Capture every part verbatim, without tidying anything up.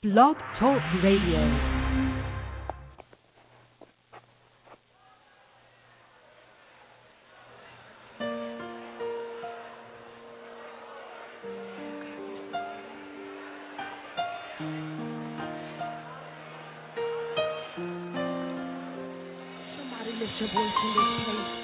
Blog Talk Radio. Your voice in this place.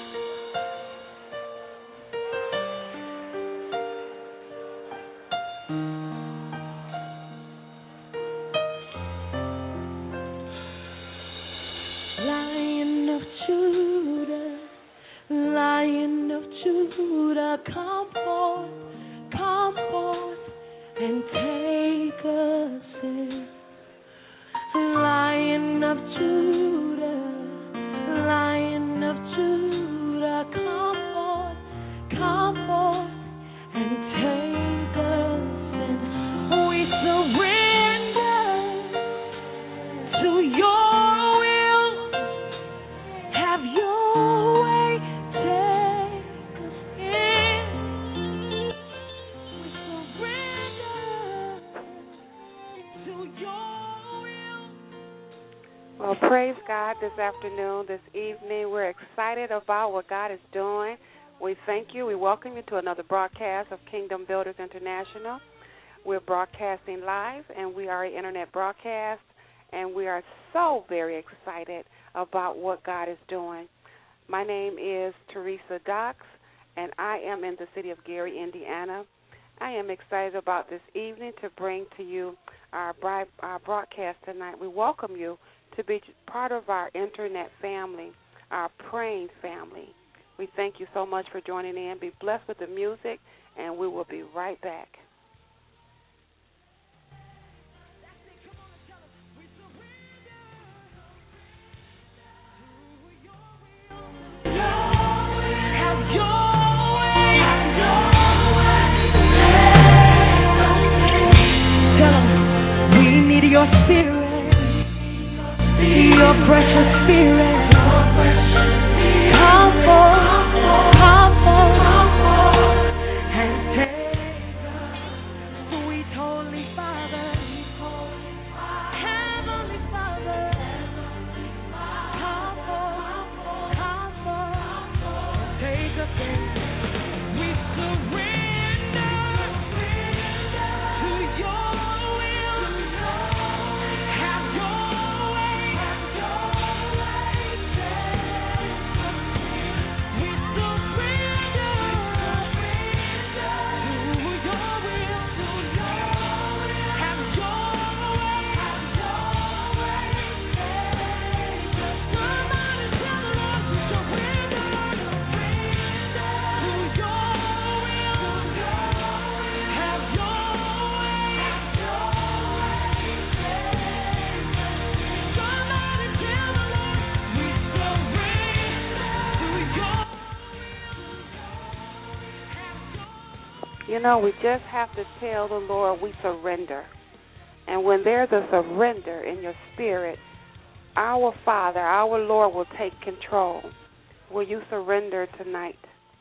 Lion of Judah, Lion of Judah, come forth, come forth and take us in. Lion of Judah, Lion of Judah, come forth, come forth and take us in. We surrender to your will. Have your way, take us in. We surrender to your will. Well, praise God this afternoon, this evening. We're excited about what God is doing. We thank you. We welcome you to another broadcast of Kingdom Builders International. We're broadcasting live, and we are an internet broadcast, and we are so very excited about what God is doing. My name is Teresa Dox, and I am in the city of Gary, Indiana. I am excited about this evening to bring to you our, our broadcast tonight. We welcome you to be part of our internet family, our praying family. We thank you so much for joining in. Be blessed with the music, and we will be right back. Tell them we need your spirit. Your precious spirit, come forth, come forth, and take us, sweet Holy Father, Heavenly Father, come forth, come forth, take us in. We surrender to your will. Have your way. You know, we just have to tell the Lord we surrender. And when there's a surrender in your spirit, our Father, our Lord will take control. Will you surrender tonight?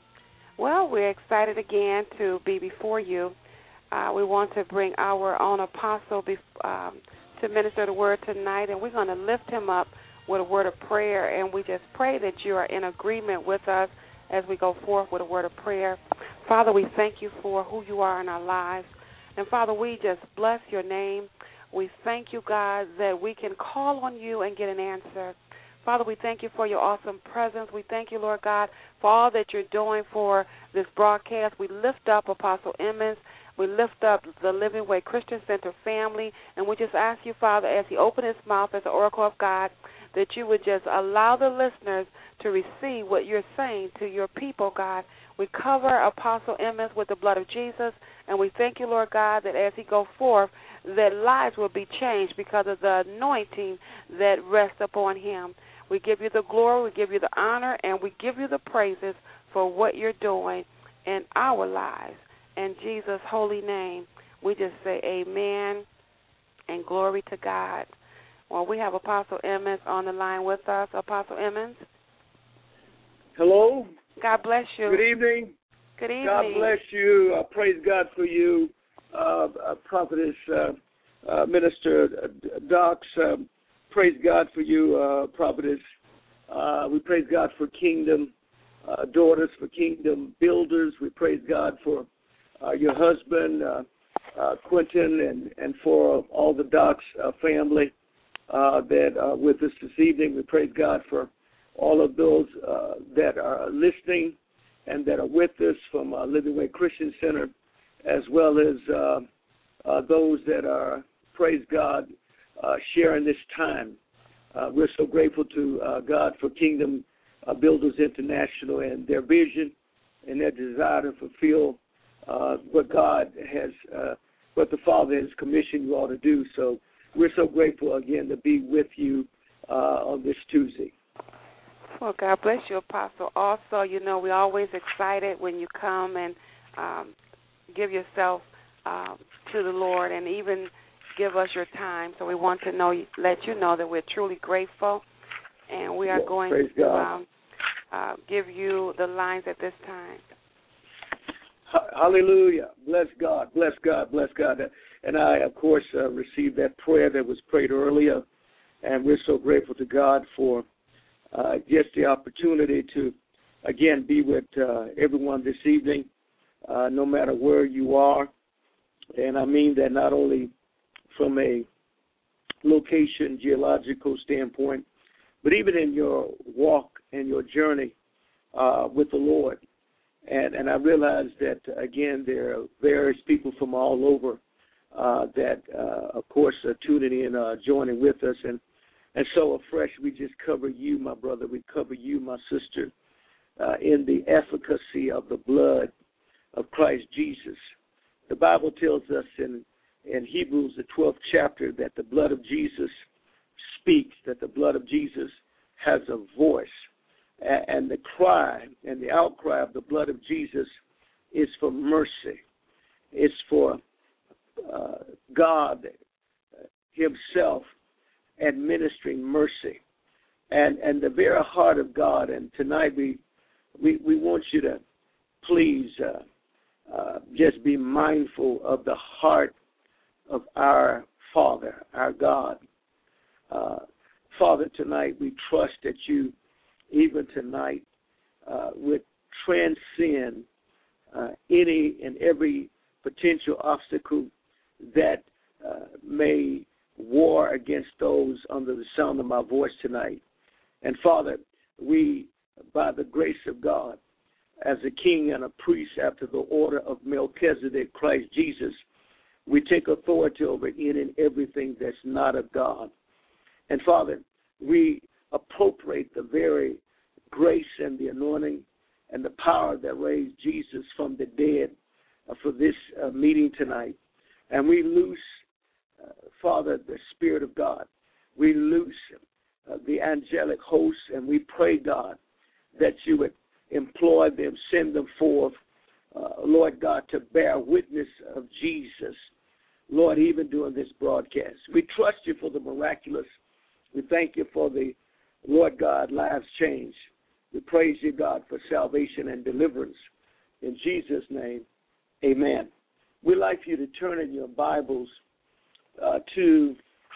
Well, we're excited again to be before you. Uh, we want to bring our own apostle be, um, to minister the word tonight, and we're going to lift him up with a word of prayer, and we just pray that you are in agreement with us as we go forth with a word of prayer. Father, we thank you for who you are in our lives. And, Father, we just bless your name. We thank you, God, that we can call on you and get an answer. Father, we thank you for your awesome presence. We thank you, Lord God, for all that you're doing for this broadcast. We lift up Apostle Emmons. We lift up the Living Way Christian Center family. And we just ask you, Father, as he opens his mouth as the oracle of God, that you would just allow the listeners to receive what you're saying to your people, God. We cover Apostle Emmons with the blood of Jesus, and we thank you, Lord God, that as he goes forth, that lives will be changed because of the anointing that rests upon him. We give you the glory, we give you the honor, and we give you the praises for what you're doing in our lives. In Jesus' holy name, we just say amen and glory to God. Well, we have Apostle Emmons on the line with us. Apostle Emmons. Hello. God bless you. Good evening. Good evening. God bless you. I praise God for you, uh, uh, Prophetess uh, uh, Minister Docs, um, praise God for you, uh, prophetess. Uh, we praise God for Kingdom uh, Daughters, for Kingdom Builders. We praise God for uh, your husband, uh, uh, Quentin, and, and for all the Docs uh, family uh, that are with us this evening. We praise God for all of those uh, that are listening and that are with us from uh, Living Way Christian Center, as well as uh, uh, those that are, praise God, uh, sharing this time. Uh, we're so grateful to uh, God for Kingdom uh, Builders International and their vision and their desire to fulfill uh, what God has, uh, what the Father has commissioned you all to do. So we're so grateful again to be with you uh, on this Tuesday. Well, God bless you, Apostle. Also, you know, we're always excited when you come and um, give yourself um, to the Lord and even give us your time. So we want to know, let you know that we're truly grateful, and we are Yes, going to um, uh, give you the lines at this time. Hallelujah. Bless God. Bless God. Bless God. And I, of course, uh, received that prayer that was prayed earlier, and we're so grateful to God for uh, just the opportunity to, again, be with uh, everyone this evening, uh, no matter where you are. And I mean that not only from a location, geological standpoint, but even in your walk and your journey uh, with the Lord. And, and I realize that, again, there are various people from all over uh, that, uh, of course, are tuning in, uh, joining with us. And, and so afresh, we just cover you, my brother. We cover you, my sister, uh, in the efficacy of the blood of Christ Jesus. The Bible tells us in, in Hebrews, the twelfth chapter, that the blood of Jesus speaks, that the blood of Jesus has a voice. And the cry and the outcry of the blood of Jesus is for mercy. It's for uh, God himself administering mercy. And and the very heart of God. And tonight we we, we want you to please uh, uh, just be mindful of the heart of our Father, our God. Uh, Father, tonight we trust that you, even tonight, uh, would transcend uh, any and every potential obstacle that uh, may war against those under the sound of my voice tonight. And Father, we, by the grace of God, as a king and a priest after the order of Melchizedek, Christ Jesus, we take authority over any and everything that's not of God. And Father, we appropriate the very grace and the anointing and the power that raised Jesus from the dead uh, for this uh, meeting tonight. And we loose, uh, Father, the Spirit of God. We loose uh, the angelic hosts, and we pray, God, that you would employ them, send them forth, uh, Lord God, to bear witness of Jesus, Lord, even during this broadcast. We trust you for the miraculous. We thank you for the, Lord God, lives changed. We praise you, God, for salvation and deliverance. In Jesus' name, amen. We'd like for you to turn in your Bibles uh, to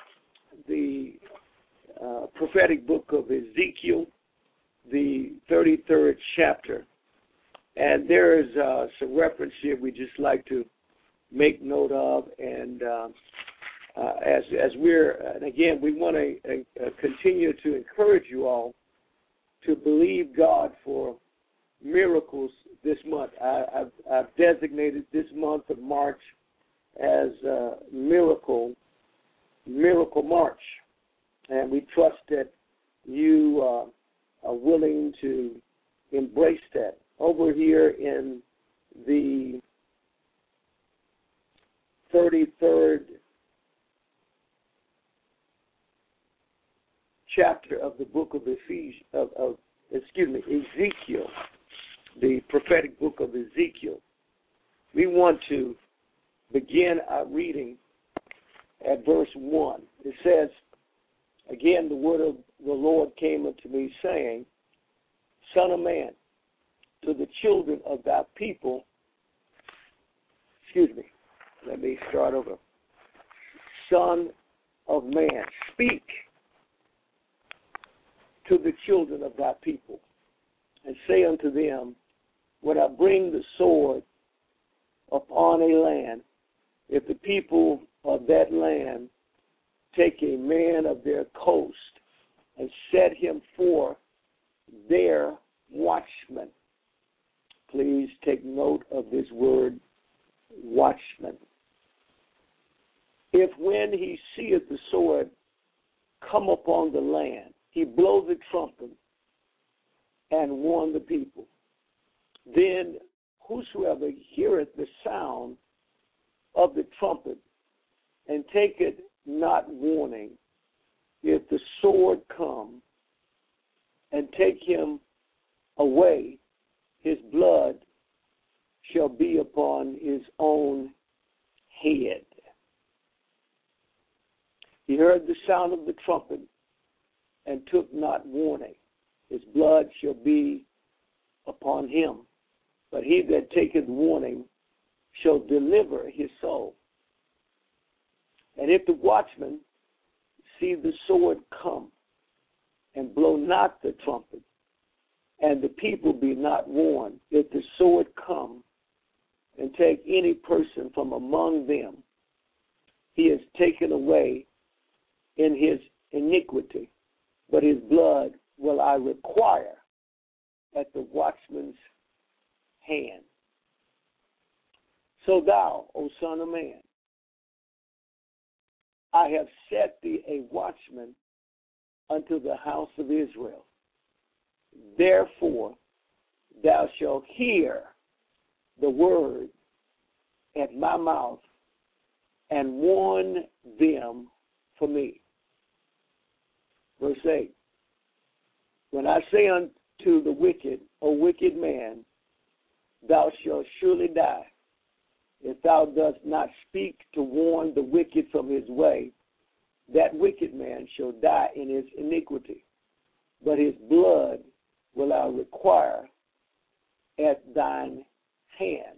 the uh, prophetic book of Ezekiel, the thirty-third chapter. And there is uh, some reference here we just like to make note of. And uh, uh, as as we're, and again, we want to uh, continue to encourage you all to believe God for miracles this month. I, I've, I've designated this month of March as uh, Miracle, Miracle March. And we trust that you uh, are willing to embrace that. Over here in the thirty-third chapter of the book of Ephesians, of, of excuse me, Ezekiel, the prophetic book of Ezekiel, we want to begin our reading at verse one. It says, again, the word of the Lord came unto me, saying, Son of man, to the children of thy people, excuse me, let me start over. Son of man, speak to the children of thy people, and say unto them, when I bring the sword upon a land, if the people of that land take a man of their coast and set him for their watchman. Please take note of this word, watchman. If when he seeth the sword come upon the land, he blow the trumpet and warn the people, then whosoever heareth the sound of the trumpet and taketh not warning, if the sword come and take him away, his blood shall be upon his own head. He heard the sound of the trumpet and took not warning. His blood shall be upon him. But he that taketh warning shall deliver his soul. And if the watchman see the sword come and blow not the trumpet, and the people be not warned, if the sword come and take any person from among them, he is taken away in his iniquity, but his blood will I require at the watchman's hand. So thou, O son of man, I have set thee a watchman unto the house of Israel. Therefore thou shalt hear the word at my mouth and warn them for me. Verse eight. When I say unto the wicked, O wicked man, thou shalt surely die, if thou dost not speak to warn the wicked from his way, that wicked man shall die in his iniquity, but his blood will I require at thine hand.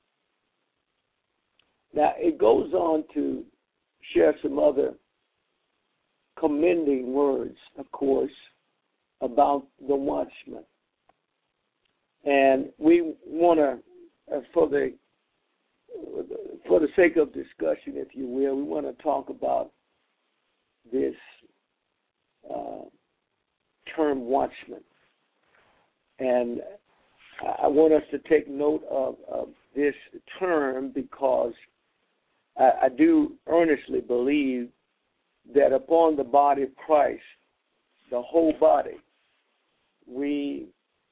Now, it goes on to share some other commending words, of course, about the watchman. And we want to, uh, for the for the sake of discussion, if you will, we want to talk about this uh, term watchman. And I want us to take note of, of this term because I, I do earnestly believe that upon the body of Christ, the whole body, we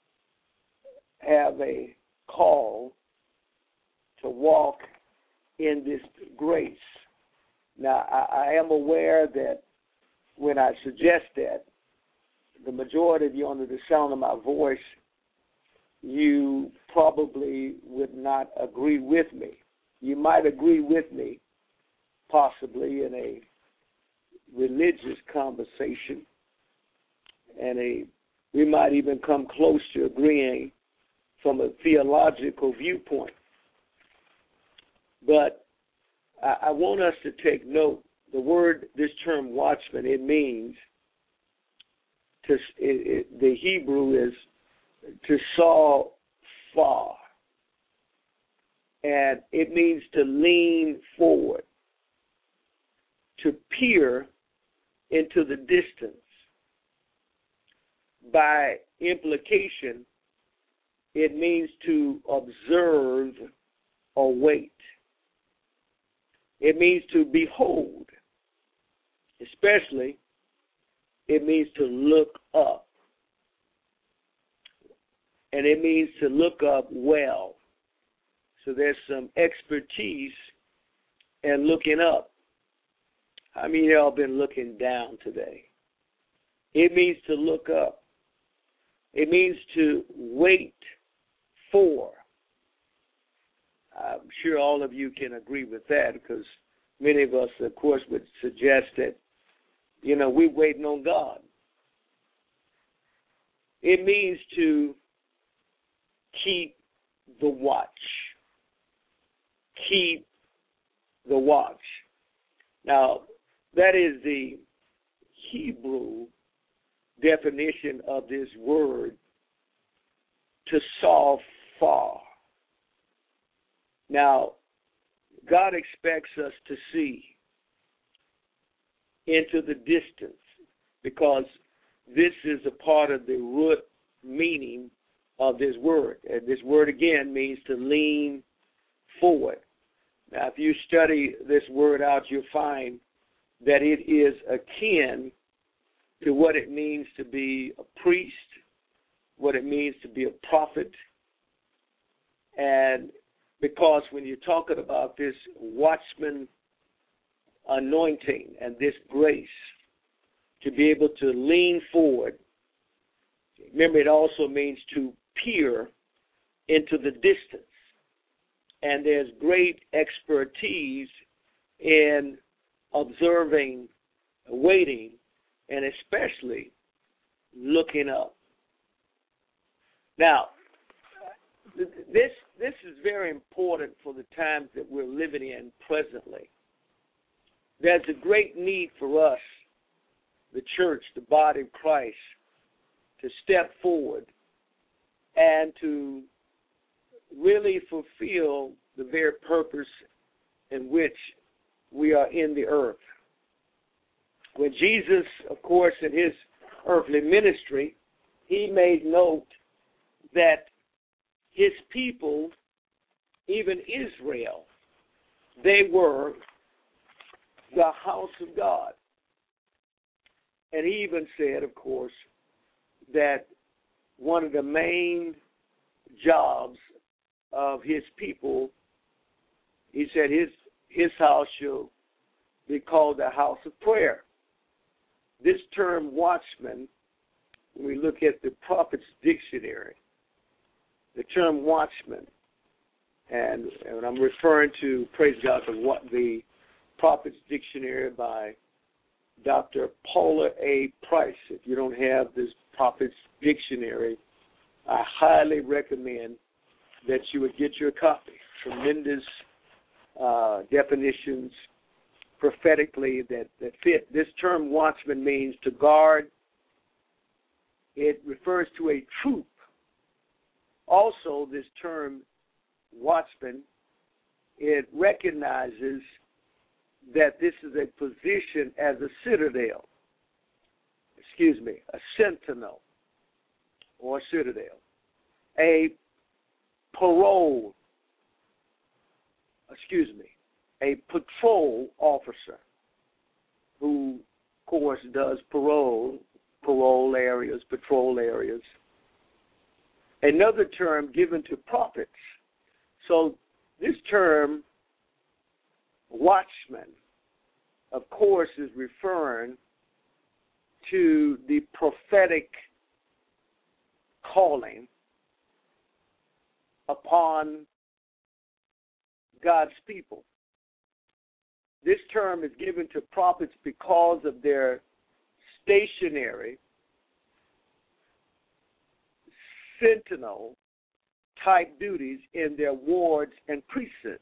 have a call to walk in this grace. Now, I, I am aware that when I suggest that, the majority of you under the sound of my voice, you probably would not agree with me. You might agree with me, possibly in a religious conversation, and a we might even come close to agreeing from a theological viewpoint. But I, I want us to take note. The word, this term watchman, it means to. It, it, the Hebrew is to saw far, and it means to lean forward, to peer into the distance. By implication, it means to observe or wait. It means to behold. Especially, it means to look up. And it means to look up well. So there's some expertise in looking up. How many of y'all been looking down today? It means to look up. It means to wait for. I'm sure all of you can agree with that because many of us, of course, would suggest that, you know, we're waiting on God. It means to keep the watch. Keep the watch. Now, that is the Hebrew definition of this word, to saw far. Now, God expects us to see into the distance, because this is a part of the root meaning of this word. And this word, again, means to lean forward. Now, if you study this word out, you'll find that it is akin to what it means to be a priest, what it means to be a prophet. And because when you're talking about this watchman anointing and this grace to be able to lean forward, remember, it also means to peer into the distance. And there's great expertise in observing, waiting, and especially looking up. Now, this this is very important for the times that we're living in presently. There's a great need for us, the church, the body of Christ, to step forward and to really fulfill the very purpose in which we are in the earth. When Jesus, of course, in his earthly ministry, he made note that his people, even Israel, they were the house of God. And he even said, of course, that one of the main jobs of his people, he said his his house shall be called the house of prayer. This term watchman, when we look at the Prophet's Dictionary, the term watchman, and, and I'm referring to, praise God, the, what, the Prophet's Dictionary by Doctor Paula A. Price. If you don't have this Prophet's Dictionary, I highly recommend that you would get your copy. Tremendous uh, definitions prophetically that, that fit. This term watchman means to guard. It refers to a troop. Also, this term watchman, it recognizes that this is a position as a citadel. Excuse me, a sentinel or citadel. A parole, excuse me, a patrol officer who, of course, does parole, parole areas, patrol areas. Another term given to prophets. So this term, watchman, of course, is referring to the prophetic calling upon God's people. This term is given to prophets because of their stationary, sentinel type duties in their wards and precincts.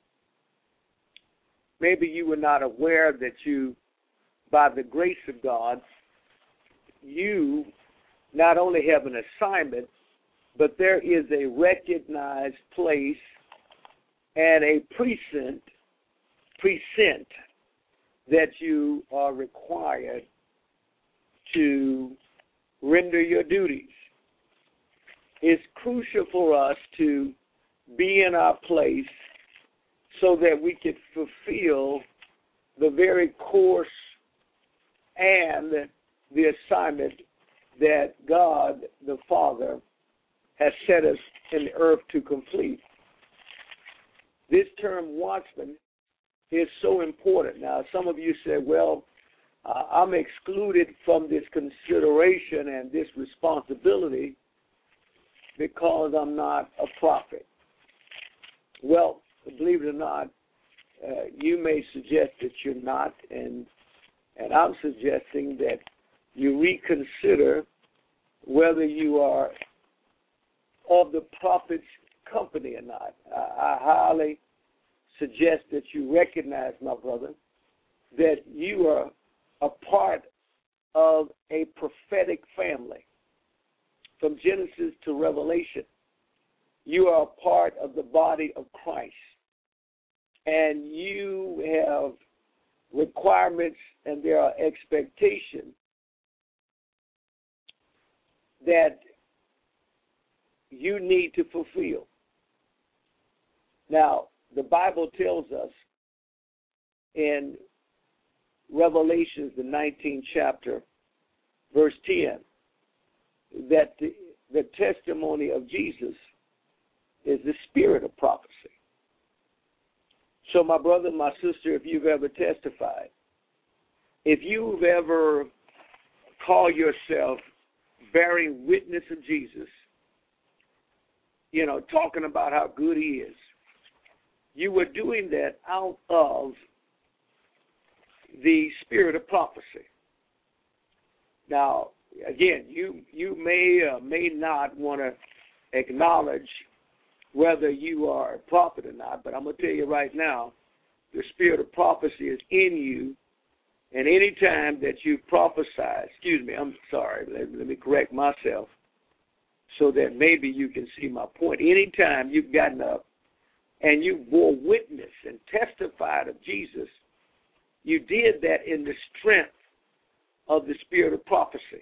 Maybe you were not aware that you, by the grace of God, you not only have an assignment, but there is a recognized place and a precinct, precinct that you are required to render your duties. It's crucial for us to be in our place so that we can fulfill the very course and the assignment that God the Father has set us in the earth to complete. This term watchman is so important. Now, some of you say, well, uh, I'm excluded from this consideration and this responsibility because I'm not a prophet. Well, believe it or not, uh, you may suggest that you're not, and and I'm suggesting that you reconsider whether you are of the prophet's company or not. I, I highly suggest that you recognize, my brother, that you are a part of a prophetic family. From Genesis to Revelation, you are a part of the body of Christ. And you have requirements and there are expectations that you need to fulfill. Now, the Bible tells us in Revelations, the nineteenth chapter, verse ten, that the, the testimony of Jesus is the spirit of prophecy. So, my brother, my sister, if you've ever testified, if you've ever called yourself bearing witness of Jesus, you know, talking about how good he is, you were doing that out of the spirit of prophecy. Now, again, you you may or may not want to acknowledge whether you are a prophet or not, but I'm going to tell you right now, the spirit of prophecy is in you, and any time that you prophesy, excuse me, I'm sorry, let, let me correct myself so that maybe you can see my point. Anytime you've gotten up and you bore witness and testified of Jesus, you did that in the strength of the spirit of prophecy.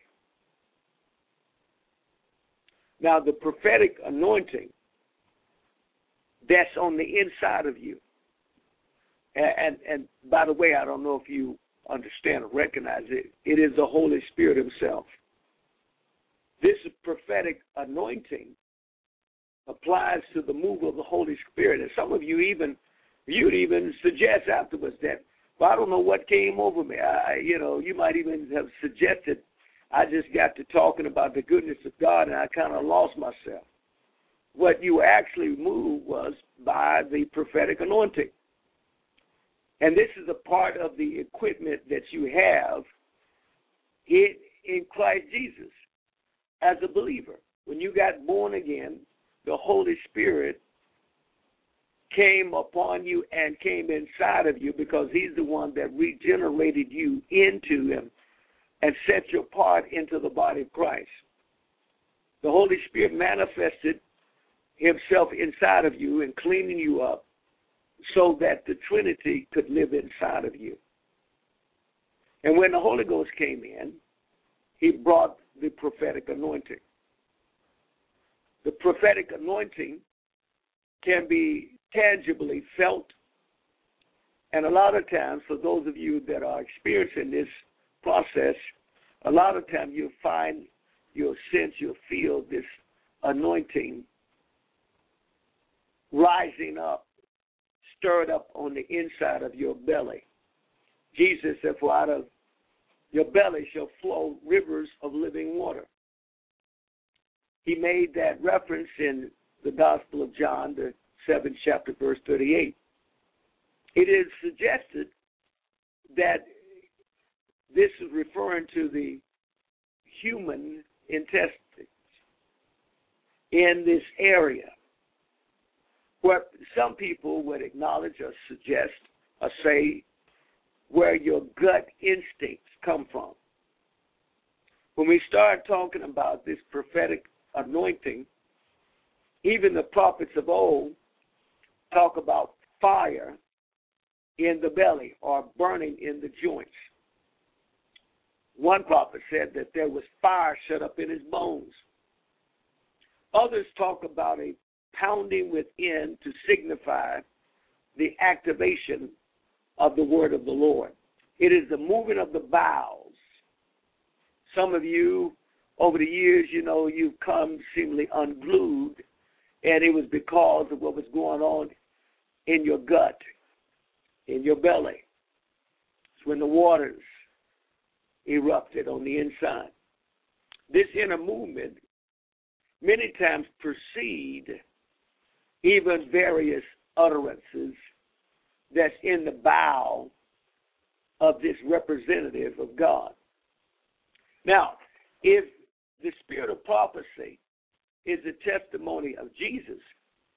Now, the prophetic anointing that's on the inside of you, and, and, and by the way, I don't know if you understand or recognize it, it is the Holy Spirit himself. This prophetic anointing applies to the move of the Holy Spirit. And some of you even, you'd even suggest afterwards that, well, I don't know what came over me. I, you know, you might even have suggested, I just got to talking about the goodness of God and I kind of lost myself. What you actually moved was by the prophetic anointing. And this is a part of the equipment that you have in, in Christ Jesus as a believer. When you got born again, the Holy Spirit came upon you and came inside of you because he's the one that regenerated you into him and set your part into the body of Christ. The Holy Spirit manifested himself inside of you and cleaning you up so that the Trinity could live inside of you. And when the Holy Ghost came in, he brought the prophetic anointing. The prophetic anointing can be tangibly felt, and a lot of times, for those of you that are experiencing this process, a lot of times you'll find, you'll sense, you'll feel this anointing rising up, stirred up on the inside of your belly. Jesus said, for out of your belly shall flow rivers of living water. He made that reference in the Gospel of John, the seventh chapter, verse thirty-eight. It is suggested that this is referring to the human intestines in this area, where some people would acknowledge or suggest or say where your gut instincts come from. When we start talking about this prophetic anointing, even the prophets of old talk about fire in the belly or burning in the joints. One prophet said that there was fire shut up in his bones. Others talk about a pounding within to signify the activation of the word of the Lord. It is the moving of the bowels. Some of you, over the years, you know, you've come seemingly unglued, and it was because of what was going on in your gut, in your belly. It's when the waters erupted on the inside. This inner movement many times precede even various utterances that's in the bowel of this representative of God. Now, if the spirit of prophecy is a testimony of Jesus,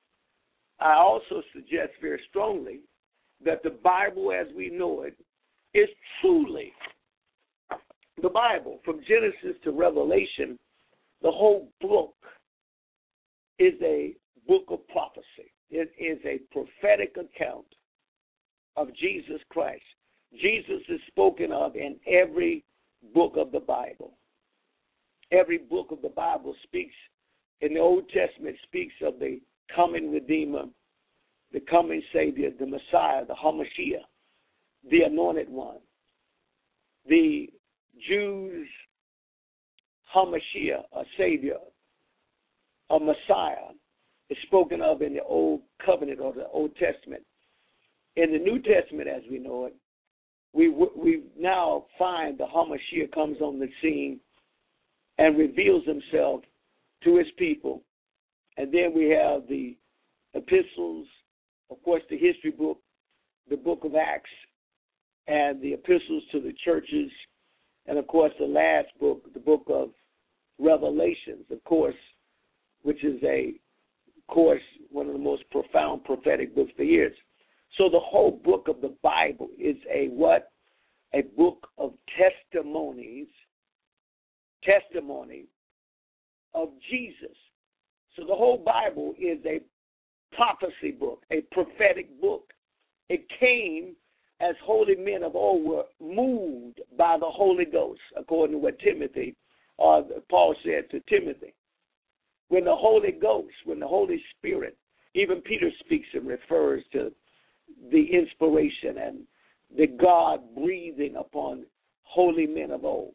I also suggest very strongly that the Bible as we know it is truly the Bible. From Genesis to Revelation, the whole book is a book of prophecy. It is a prophetic account of Jesus Christ. Jesus is spoken of in every book of the Bible. Every book of the Bible speaks, in the Old Testament, speaks of the coming Redeemer, the coming Savior, the Messiah, the Hamashiach, the Anointed One. The Jews' Hamashiach, a Savior, a Messiah, is spoken of in the Old Covenant or the Old Testament. In the New Testament, as we know it, we we now find the Hamashiach comes on the scene and reveals himself to his people. And then we have the epistles, of course, the history book, the book of Acts, and the epistles to the churches, and, of course, the last book, the book of Revelations, of course, which is a, of course, one of the most profound prophetic books there is. So the whole book of the Bible is a what? A book of testimonies, testimony of Jesus. So the whole Bible is a prophecy book, a prophetic book. It came as holy men of old were moved by the Holy Ghost, according to what Timothy, or Paul said to Timothy. When the Holy Ghost, when the Holy Spirit, even Peter speaks and refers to the inspiration and the God breathing upon holy men of old.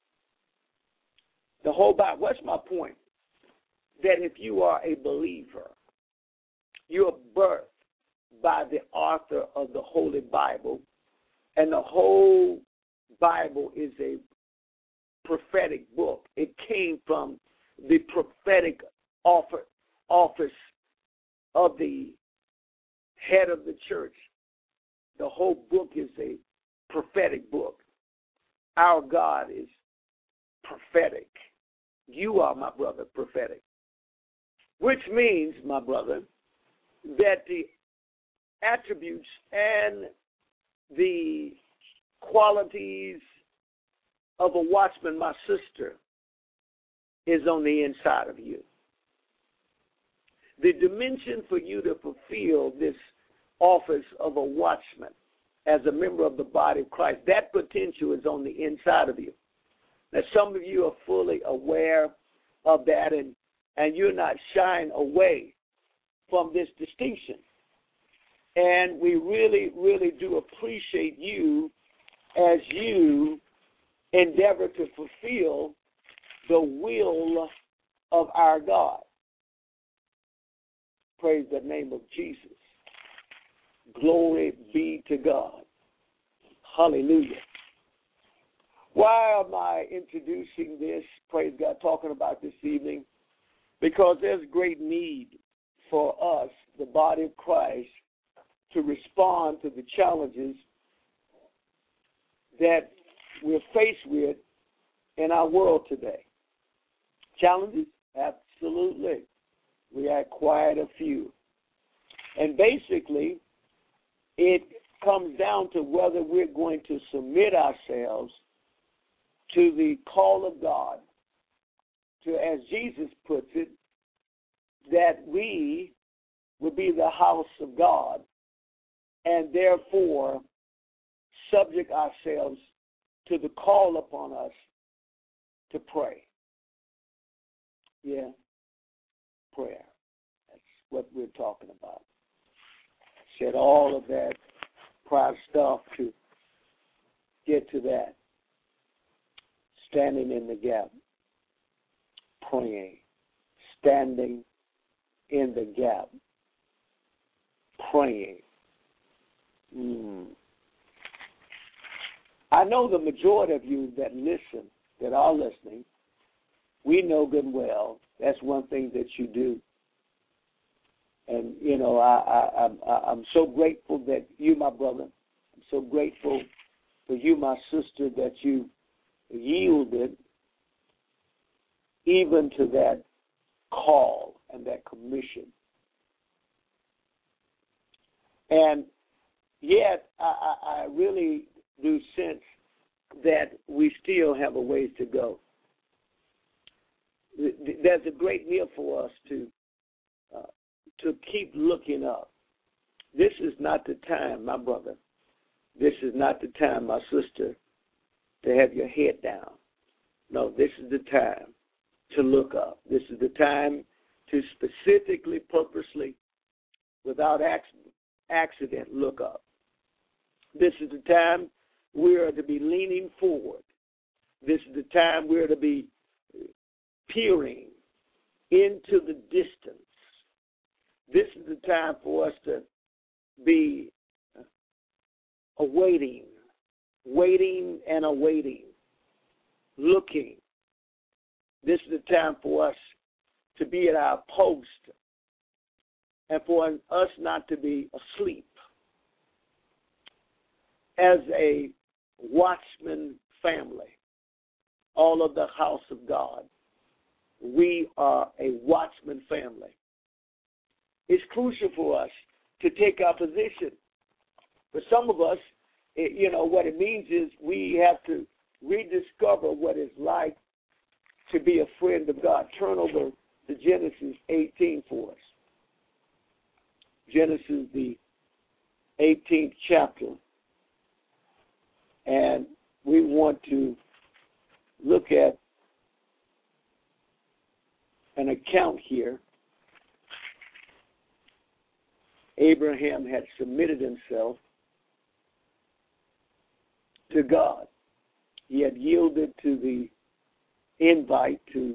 The whole Bible. What's my point? That if you are a believer, you are birthed by the author of the Holy Bible, and the whole Bible is a prophetic book. It came from the prophetic office of the head of the church. The whole book is a prophetic book. Our God is prophetic. You are, my brother, prophetic. Which means, my brother, that the attributes and the qualities of a watchman, my sister, is on the inside of you. The dimension for you to fulfill this office of a watchman as a member of the body of Christ, that potential is on the inside of you. Now, some of you are fully aware of that, and, and you're not shying away from this distinction. And we really, really do appreciate you as you endeavor to fulfill the will of our God. Praise the name of Jesus. Glory be to God. Hallelujah. Why am I introducing this, praise God, talking about this evening? Because there's great need for us, the body of Christ, to respond to the challenges that we're faced with in our world today. Challenges? Absolutely. We had quite a few. And basically, it comes down to whether we're going to submit ourselves to the call of God, to, as Jesus puts it, that we will be the house of God, and therefore subject ourselves to the call upon us to pray. Yeah, prayer. That's what we're talking about. I said all of that prior stuff to get to that. Standing in the gap, praying, standing in the gap, praying. Mm. I know the majority of you that listen, that are listening, we know good and well that's one thing that you do. And, you know, I, I, I, I'm so grateful that you, my brother, I'm so grateful for you, my sister, that you yielded even to that call and that commission. And yet, I, I really do sense that we still have a ways to go. There's a great deal for us to uh, to keep looking up. This is not the time, my brother. This is not the time, my sister, to have your head down. No, this is the time to look up. This is the time to specifically, purposely, without accident, look up. This is the time we are to be leaning forward. This is the time we are to be peering into the distance. This is the time for us to be awaiting, waiting and awaiting, looking. This is the time for us to be at our post and for us not to be asleep. As a watchman family, all of the house of God, we are a watchman family. It's crucial for us to take our position. For some of us, it, you know, what it means is we have to rediscover what it's like to be a friend of God. Turn over to Genesis eighteen for us. Genesis, the eighteenth chapter. And we want to look at an account here. Abraham had submitted himself to God. He had yielded to the invite to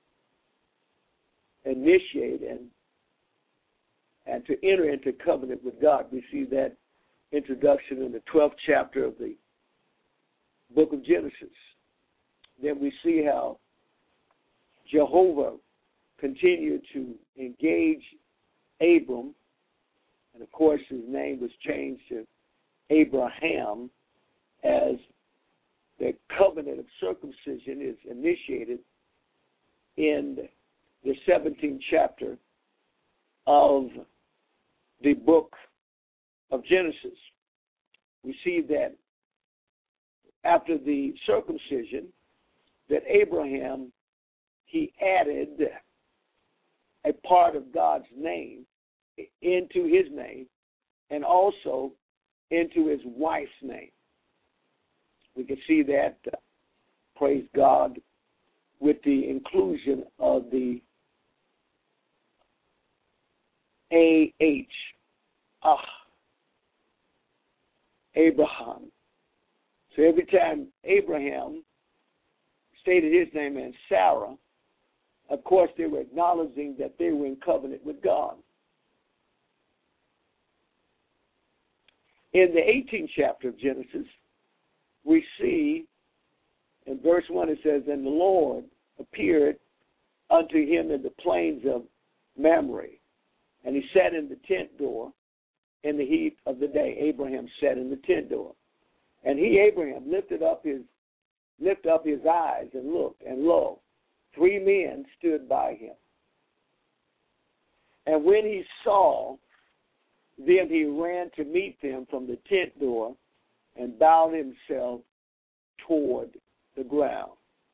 initiate and and to enter into covenant with God. We see that introduction in the twelfth chapter of the book of Genesis. Then we see how Jehovah continued to engage Abram, and of course his name was changed to Abraham as the covenant of circumcision is initiated in the seventeenth chapter of the book of Genesis. We see that after the circumcision, that Abraham, he added a part of God's name into his name and also into his wife's name. We can see that, uh, praise God, with the inclusion of the A H, ah, Abraham. So every time Abraham stated his name and Sarah, of course they were acknowledging that they were in covenant with God. In the eighteenth chapter of Genesis, we see in verse one it says, "And the Lord appeared unto him in the plains of Mamre, and he sat in the tent door in the heat of the day." Abraham sat in the tent door. And he, Abraham, lifted up his lift up his eyes and looked, and lo, three men stood by him. And when he saw them, he ran to meet them from the tent door and bowed himself toward the ground.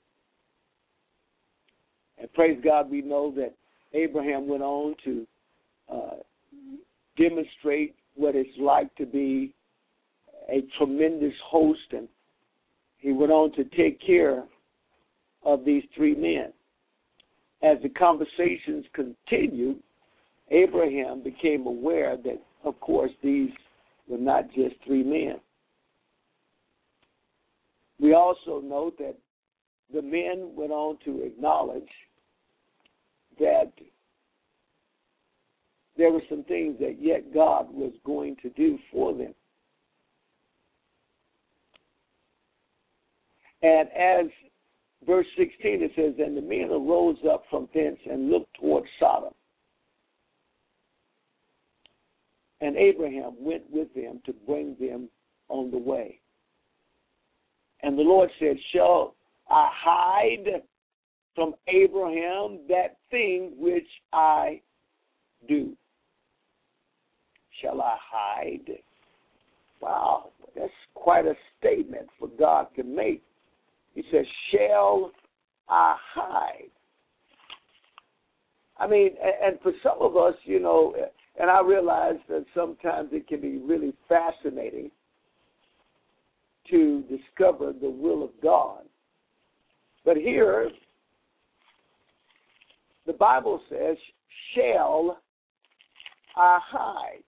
And praise God, we know that Abraham went on to uh, demonstrate what it's like to be a tremendous host, and he went on to take care of these three men. As the conversations continued, Abraham became aware that, of course, these were not just three men. We also note that the men went on to acknowledge that there were some things that yet God was going to do for them. And as verse sixteen, it says, "And the men arose up from thence and looked toward Sodom. And Abraham went with them to bring them on the way. And the Lord said, Shall I hide from Abraham that thing which I do? Shall I hide Wow, that's quite a statement for God to make. He says, shall I hide? I mean, and for some of us, you know, and I realize that sometimes it can be really fascinating to discover the will of God. But here, the Bible says, shall I hide?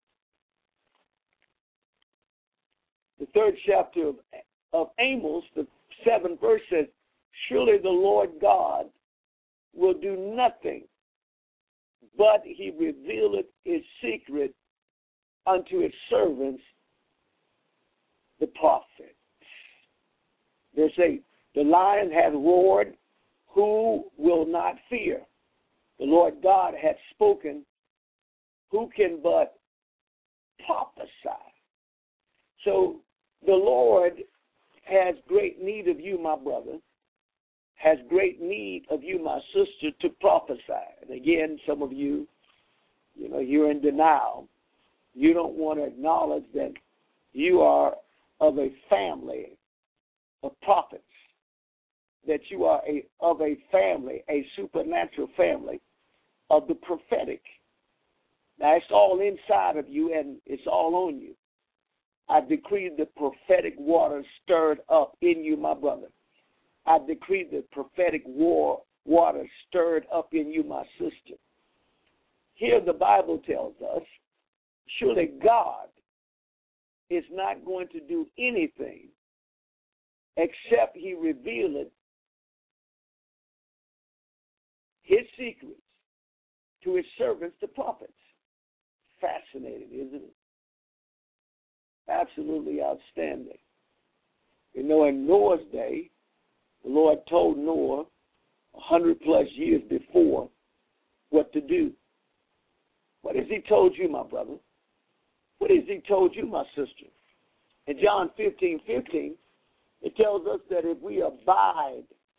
The third chapter of, of Amos, the seventh verse says, surely the Lord God will do nothing, but he revealeth his secret unto his servants, the prophets. They say, the lion hath roared, who will not fear? The Lord God hath spoken, who can but prophesy? So the Lord has great need of you, my brother, has great need of you, my sister, to prophesy. And again, some of you, you know, you're in denial. You don't want to acknowledge that you are of a family of prophets, that you are a, of a family, a supernatural family of the prophetic. Now, it's all inside of you, and it's all on you. I decree the prophetic water stirred up in you, my brother. I decree the prophetic war, water stirred up in you, my sister. Here the Bible tells us, surely God is not going to do anything except he revealeth his secrets to his servants, the prophets. Fascinating, isn't it? Absolutely outstanding. You know, in Noah's day, the Lord told Noah a hundred plus years before what to do. What has he told you, my brother? What has he told you, my sister? In John fifteen fifteen, it tells us that if we abide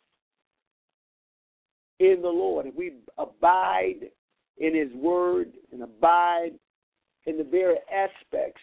in the Lord, if we abide in his word and abide in the very aspects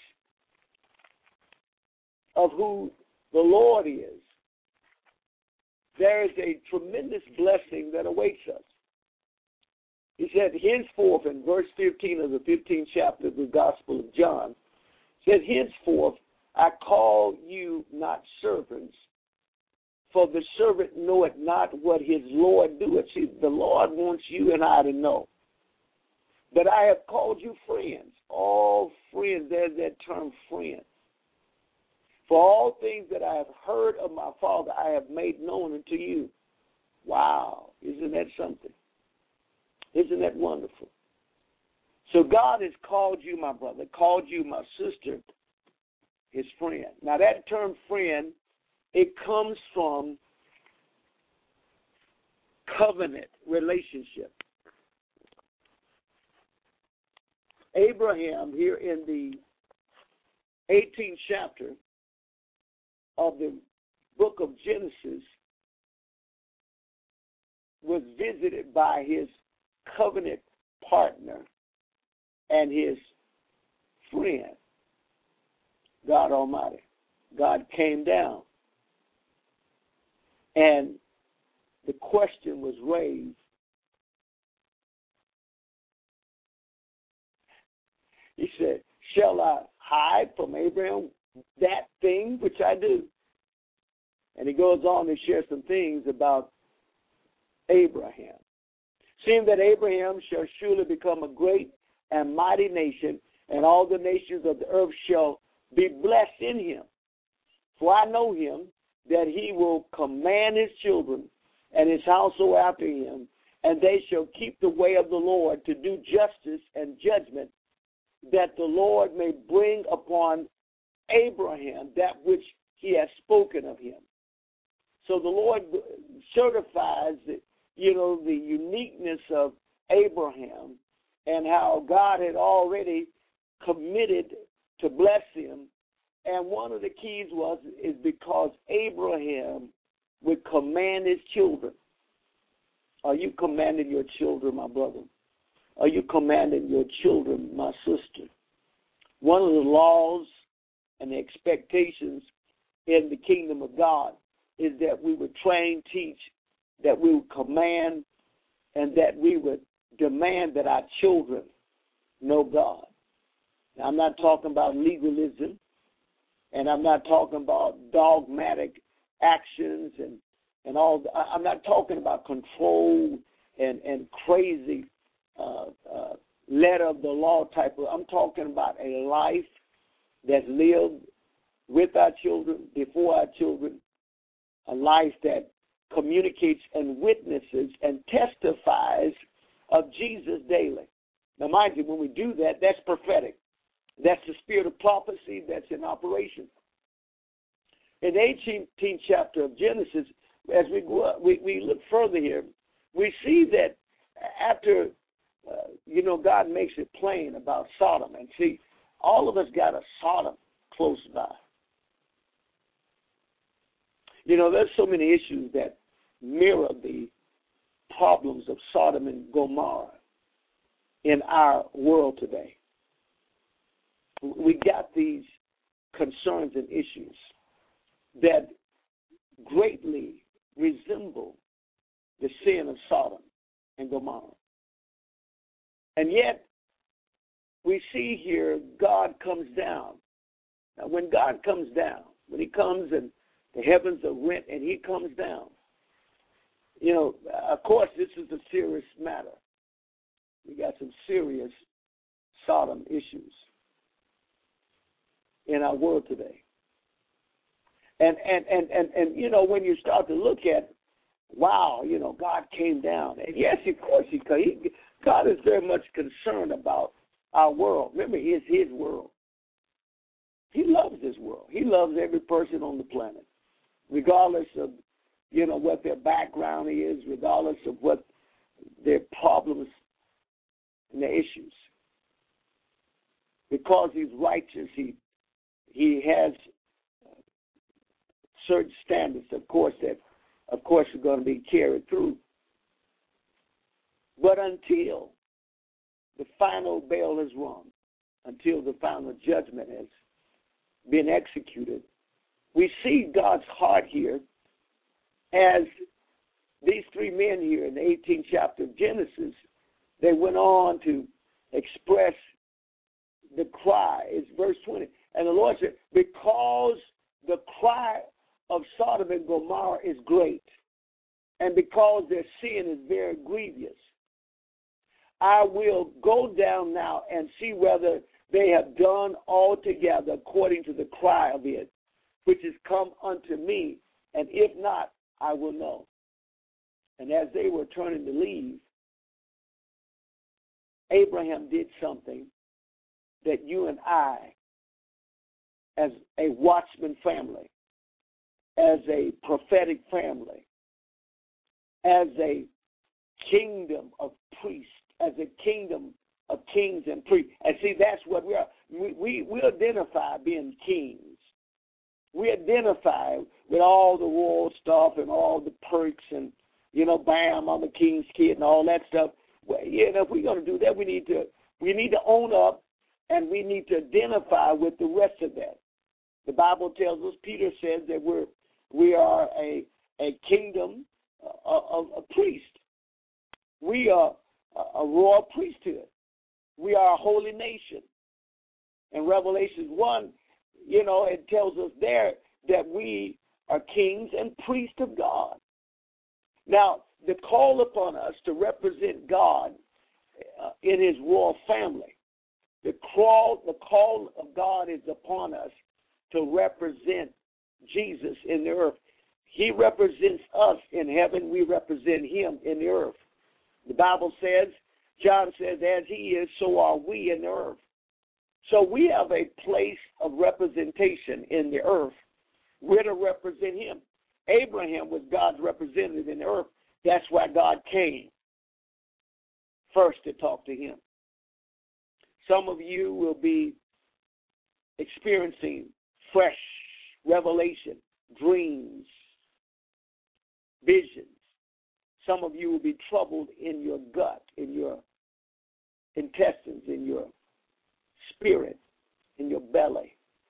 of who the Lord is, there is a tremendous blessing that awaits us. He said, henceforth, in verse fifteen of the fifteenth chapter of the Gospel of John, said, henceforth I call you not servants, for the servant knoweth not what his Lord doeth. See, the Lord wants you and I to know. But I have called you friends. All friends, there's that term friend. For all things that I have heard of my Father, I have made known unto you. Wow, isn't that something? Isn't that wonderful? So God has called you, my brother, called you, my sister, his friend. Now that term friend, it comes from covenant relationship. Abraham, here in the eighteenth chapter of the book of Genesis, was visited by his covenant partner and his friend, God Almighty. God came down, and the question was raised. He said, shall I hide from Abraham that thing which I do? And he goes on to share some things about Abraham. Seeing that Abraham shall surely become a great and mighty nation, and all the nations of the earth shall be blessed in him. For I know him, that he will command his children and his household after him, and they shall keep the way of the Lord to do justice and judgment, that the Lord may bring upon Abraham that which he has spoken of him. So the Lord certifies, that, you know, the uniqueness of Abraham and how God had already committed to bless him. And one of the keys was is because Abraham would command his children. Are you commanding your children, my brother? Are you commanding your children, my sister? One of the laws and the expectations in the kingdom of God is that we would train, teach, that we would command, and that we would demand that our children know God. Now, I'm not talking about legalism, and I'm not talking about dogmatic actions and, and all. I'm not talking about control and, and crazy uh, uh, letter of the law type of. I'm talking about a life that's lived with our children, before our children, a life that communicates and witnesses and testifies of Jesus daily. Now, mind you, when we do that, that's prophetic. That's the spirit of prophecy that's in operation. In the eighteenth chapter of Genesis, as we go up, we, we look further here, we see that after, uh, you know, God makes it plain about Sodom. And see, all of us got a Sodom close by. You know, there's so many issues that mirror the problems of Sodom and Gomorrah in our world today. We got these concerns and issues that greatly resemble the sin of Sodom and Gomorrah. And yet, we see here God comes down. Now, when God comes down, when he comes and the heavens are rent and he comes down, you know, of course, this is a serious matter. We got some serious Sodom issues in our world today. And, and, and, and, and, you know, when you start to look at, wow, you know, God came down. And yes, of course, he, he, God is very much concerned about our world. Remember, it's his world. He loves this world. He loves every person on the planet, regardless of, you know, what their background is, regardless of what their problems and their issues. Because he's righteous, he he has certain standards, of course, that, of course, are going to be carried through. But until the final bell is rung, until the final judgment has been executed, we see God's heart here as these three men here in the eighteenth chapter of Genesis, they went on to express the cry. It's verse twenty. And the Lord said, because the cry of Sodom and Gomorrah is great, and because their sin is very grievous, I will go down now and see whether they have done altogether according to the cry of it, which has come unto me, and if not, I will know. And as they were turning to leave, Abraham did something that you and I, as a watchman family, as a prophetic family, as a kingdom of priests, as a kingdom of kings and priests. And see, that's what we are. We, we, we identify being kings. We identify with all the royal stuff and all the perks and, you know, bam, I'm a king's kid and all that stuff. Well, yeah, if we're going to do that, we need to we need to own up and we need to identify with the rest of that. The Bible tells us, Peter says that we're we are a a kingdom of a priest. We are a royal priesthood. We are a holy nation. In Revelation one, you know, it tells us there that we are kings and priests of God. Now, the call upon us to represent God uh, in his royal family, the call, the call of God is upon us to represent Jesus in the earth. He represents us in heaven. We represent him in the earth. The Bible says, John says, as he is, so are we in the earth. So we have a place of representation in the earth. We're to represent him. Abraham was God's representative in the earth. That's why God came first to talk to him. Some of you will be experiencing fresh revelation, dreams, visions. Some of you will be troubled in your gut, in your intestines, in your spirit, in your belly.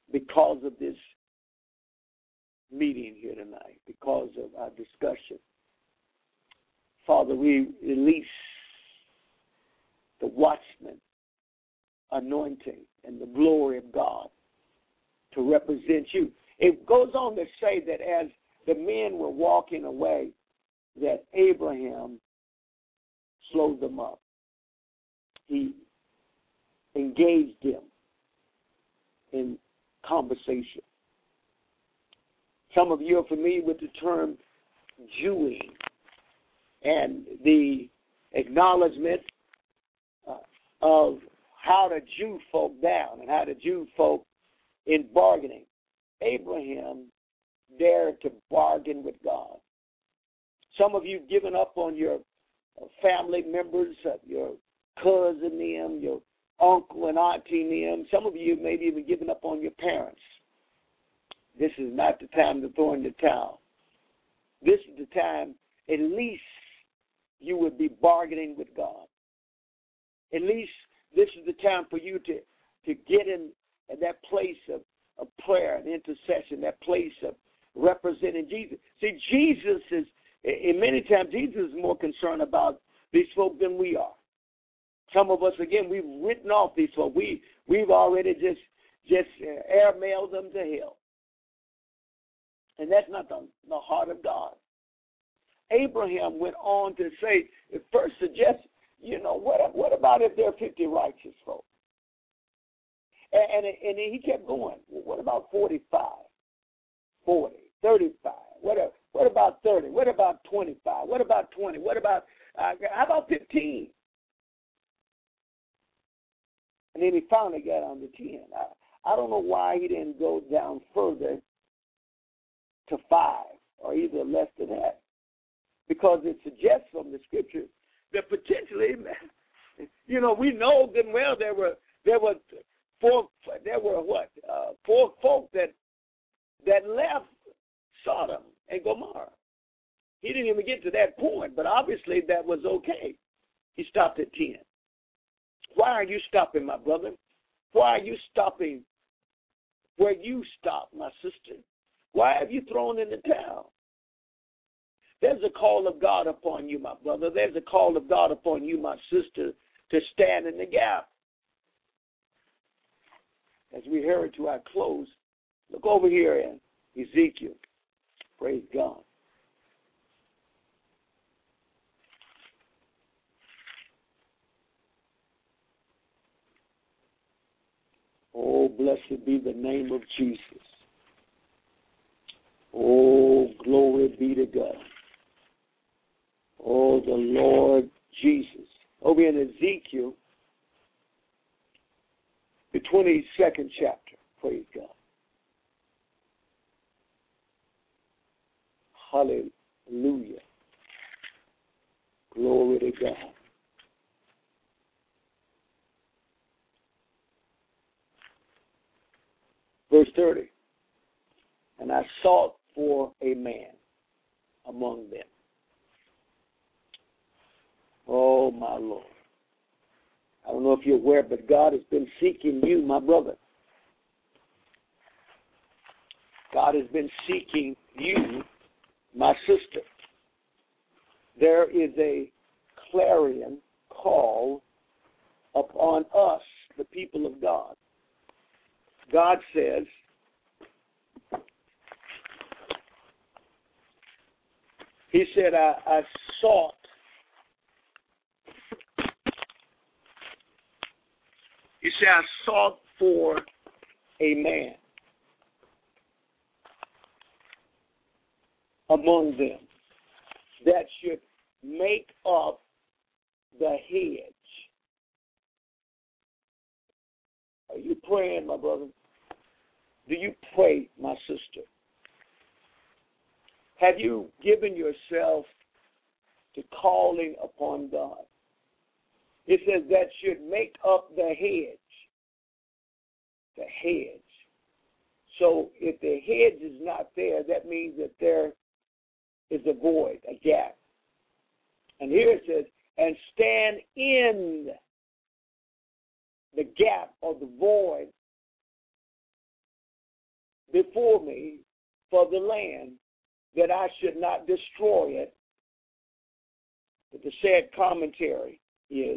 because of this meeting here tonight, because of our discussion. Father, we release the watchman anointing and the glory of God to represent you. It goes on to say that as the men were walking away, that Abraham slowed them up. He engaged them in conversation. Some of you are familiar with the term Jewing and the acknowledgement uh, of how to Jew folk down and how to Jew folk in bargaining. Abraham dared to bargain with God. Some of you have given up on your family members, uh, your cousin them, your uncle and auntie them. Some of you maybe even given up on your parents. This is not the time to throw in the towel. This is the time, at least, you would be bargaining with God. At least this is the time for you to, to get in, in that place of, of prayer and intercession, that place of representing Jesus. See, Jesus is, in many times, Jesus is more concerned about these folk than we are. Some of us, again, we've written off these folk. We, we've already just, just airmailed them to hell. And that's not the, the heart of God. Abraham went on to say, it first suggests, you know, what what about if there are fifty righteous folk? And, and, and he kept going. Well, what about forty-five, forty, thirty-five? What, what about thirty? What about twenty-five? What about twenty? What about, uh, how about fifteen? And then he finally got on to ten. I, I don't know why he didn't go down further to five or either less than that, because it suggests from the scripture that potentially, you know, we know them well. There were there were four there were what uh, four folk that that left Sodom and Gomorrah. He didn't even get to that point, but obviously that was okay. He stopped at ten. Why are you stopping, my brother? Why are you stopping where you stopped, my sister? Why have you thrown in the towel? There's a call of God upon you, my brother. There's a call of God upon you, my sister, to stand in the gap. As we hurry to our close, look over here in Ezekiel. Praise God. Oh, blessed be the name of Jesus. Oh, glory be to God. Oh, the Lord Jesus. Over in Ezekiel, the twenty-second chapter. Praise God. Hallelujah. Glory to God. Verse thirty. And I sought for a man among them. Oh, my Lord. I don't know if you're aware, but God has been seeking you, my brother. God has been seeking you, my sister. There is a clarion call upon us, the people of God. God says, He said, I, I sought He said, I sought for a man among them that should make up the hedge. Are you praying, my brother? Do you pray, my sister? Have you given yourself to calling upon God? It says that should make up the hedge. The hedge. So if the hedge is not there, that means that there is a void, a gap. And here it says, and stand in the gap or the void before me for the land, that I should not destroy it. But the sad commentary is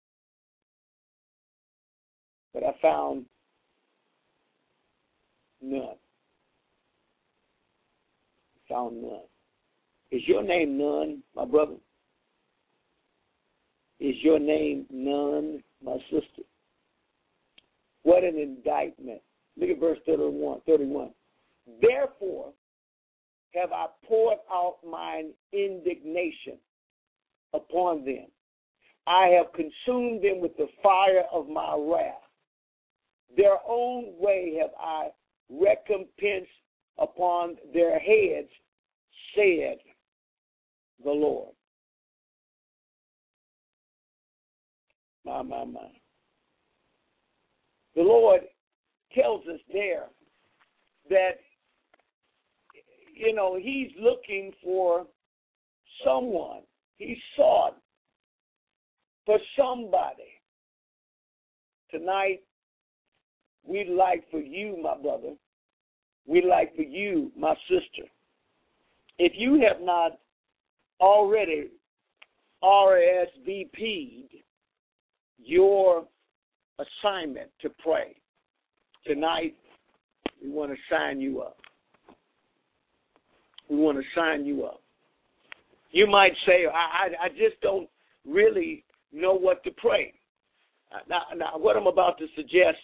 that I found none. Found none. Is your name none, my brother? Is your name none, my sister? What an indictment. Look at verse thirty-one. thirty-one. Therefore have I poured out mine indignation upon them. I have consumed them with the fire of my wrath. Their own way have I recompensed upon their heads, said the Lord. My, my, my. The Lord tells us there that, you know, he's looking for someone. He sought for somebody. Tonight, we'd like for you, my brother, we'd like for you, my sister, if you have not already R S V P'd your assignment to pray, tonight we want to sign you up. We want to sign you up. You might say, I, I, I just don't really know what to pray. Now, now, what I'm about to suggest,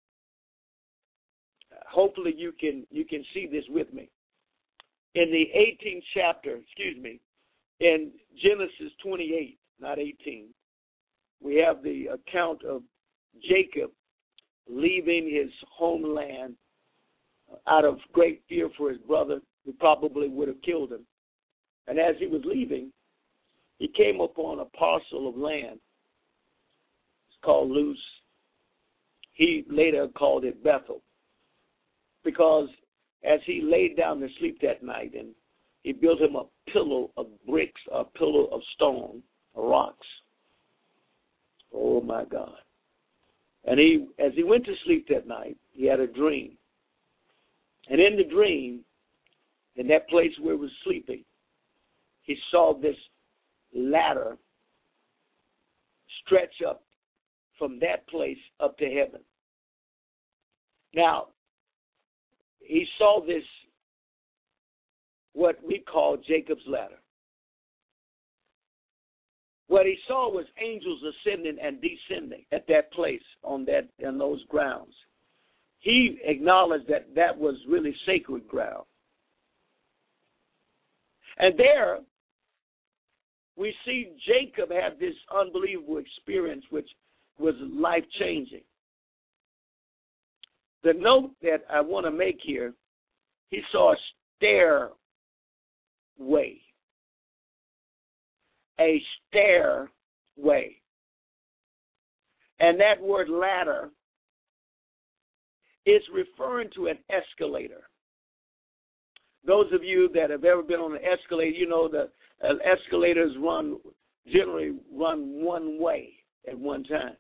hopefully you can you can see this with me. In the eighteenth chapter, excuse me, in Genesis twenty-eight, not eighteen, we have the account of Jacob leaving his homeland out of great fear for his brother, who probably would have killed him. And as he was leaving, he came upon a parcel of land. It's called Luz. He later called it Bethel, because as he laid down to sleep that night, and he built him a pillow of bricks, a pillow of stone, or rocks. Oh, my God. And he, as he went to sleep that night, he had a dream. And in the dream, in that place where he was sleeping, he saw this ladder stretch up from that place up to heaven. Now, he saw this, what we call Jacob's ladder. What he saw was angels ascending and descending at that place, on that, on those grounds. He acknowledged that that was really sacred ground. And there, we see Jacob have this unbelievable experience, which was life-changing. The note that I want to make here, he saw a stairway. A stairway. And that word ladder is referring to an escalator. Those of you that have ever been on an escalator, you know that uh, escalators run generally run one way at one time.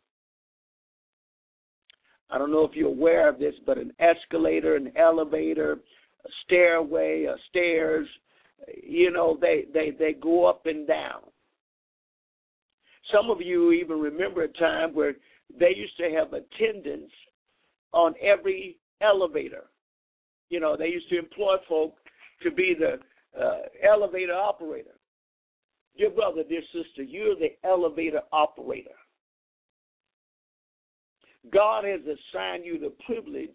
I don't know if you're aware of this, but an escalator, an elevator, a stairway, a stairs, you know, they, they, they go up and down. Some of you even remember a time where they used to have attendants on every elevator. You know, they used to employ folk to be the uh, elevator operator. Dear brother, dear sister, you're the elevator operator. God has assigned you the privilege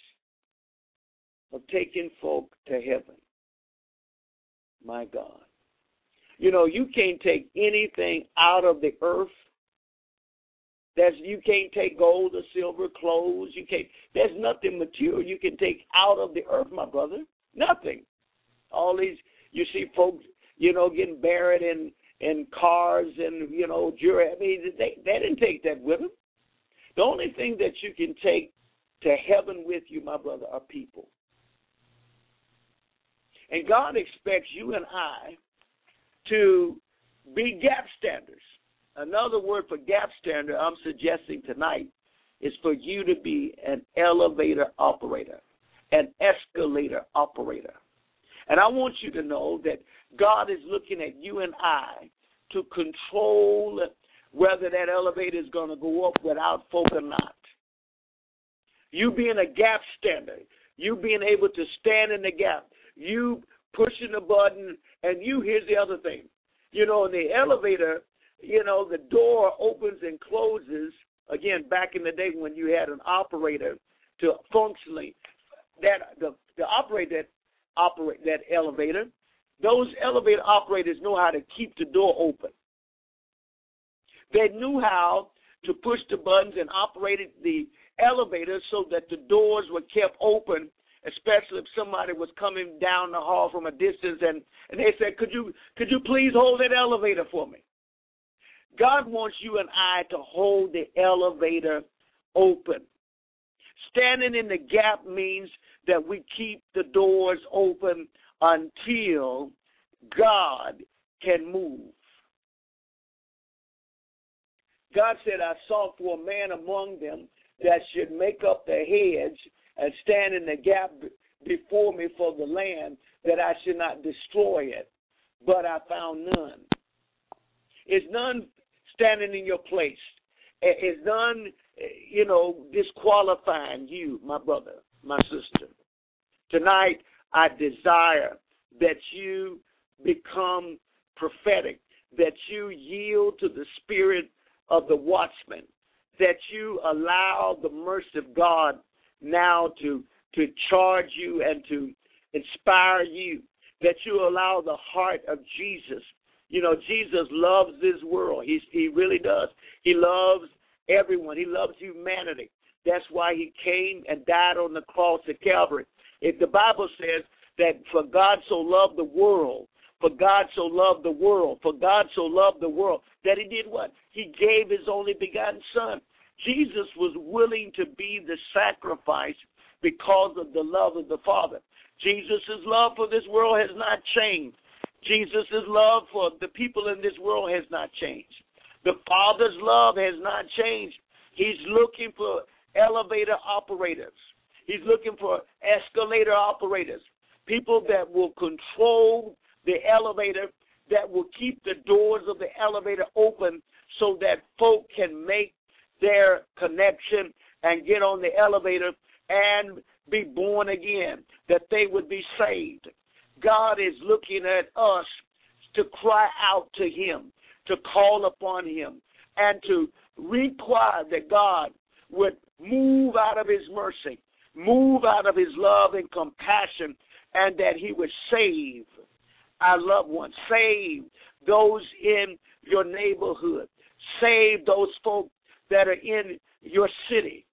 of taking folk to heaven. My God. You know, you can't take anything out of the earth. That's, you can't take gold or silver, clothes. You can't. There's nothing material you can take out of the earth, my brother. Nothing. All these, you see folks, you know, getting buried in, in cars and, you know, jewelry. I mean, they, they didn't take that with them. The only thing that you can take to heaven with you, my brother, are people. And God expects you and I to be gap standers. Another word for gap stander I'm suggesting tonight is for you to be an elevator operator. an escalator operator. And I want you to know that God is looking at you and I to control whether that elevator is going to go up without folk or not. You being a gap stander, you being able to stand in the gap, you pushing the button, and you, here's the other thing. You know, in the elevator, you know, the door opens and closes. Again, back in the day when you had an operator to functionally, that the, the operator that operate that elevator, those elevator operators know how to keep the door open. They knew how to push the buttons and operated the elevator so that the doors were kept open, especially if somebody was coming down the hall from a distance and, and they said, could you could you please hold that elevator for me? God wants you and I to hold the elevator open. Standing in the gap means that we keep the doors open until God can move. God said, I sought for a man among them that should make up the hedge and stand in the gap before me for the land, that I should not destroy it. But I found none. Is none standing in your place? Is none, you know, disqualifying you, my brother, my sister? Tonight, I desire that you become prophetic, that you yield to the spirit of the watchman, that you allow the mercy of God now to, to charge you and to inspire you, that you allow the heart of Jesus. You know, Jesus loves this world. He's, he really does. He loves everyone. He loves humanity. That's why he came and died on the cross at Calvary. If the Bible says that for God so loved the world, for God so loved the world, for God so loved the world, that he did what? He gave his only begotten son. Jesus was willing to be the sacrifice because of the love of the Father. Jesus' love for this world has not changed. Jesus' love for the people in this world has not changed. The Father's love has not changed. He's looking for elevator operators. He's looking for escalator operators, people that will control the elevator, that will keep the doors of the elevator open so that folk can make their connection and get on the elevator and be born again, that they would be saved. God is looking at us to cry out to him, to call upon him, and to require that God would move out of his mercy, move out of his love and compassion, and that he would save our loved ones, save those in your neighborhood, save those folk that are in your city.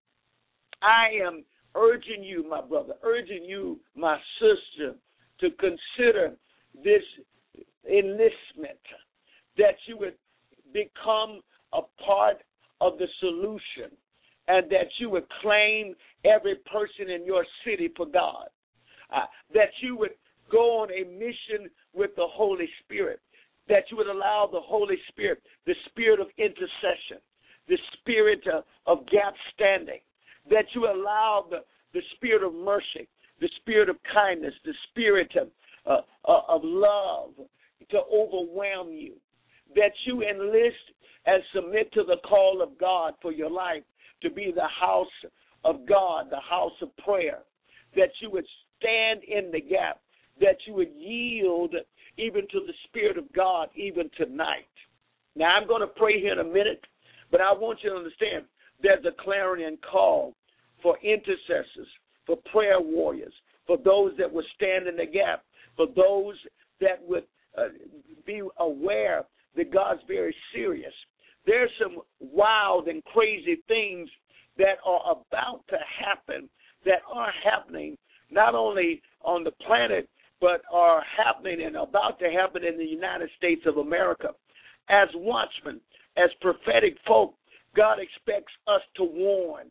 I am urging you, my brother, urging you, my sister, to consider this enlistment, that you would become a part of the solution, and that you would claim every person in your city for God, uh, that you would go on a mission with the Holy Spirit, that you would allow the Holy Spirit, the spirit of intercession, the spirit of, of gap standing, that you allow the, the spirit of mercy, the spirit of kindness, the spirit of, uh, uh, of love to overwhelm you, that you enlist and submit to the call of God for your life to be the house of God, the house of prayer, that you would stand in the gap, that you would yield even to the Spirit of God even tonight. Now, I'm going to pray here in a minute, but I want you to understand there's a clarion call for intercessors, for prayer warriors, for those that would stand in the gap, for those that would uh, be aware that God's very serious. There's some wild and crazy things that are about to happen, that are happening not only on the planet, but are happening and about to happen in the United States of America. As watchmen, as prophetic folk, God expects us to warn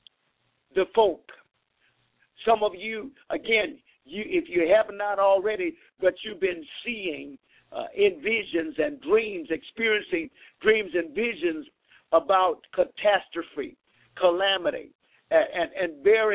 the folk. Some of you, again, you, if you have not already, but you've been seeing uh, in visions and dreams, experiencing dreams and visions about catastrophe, calamity, and, and, and very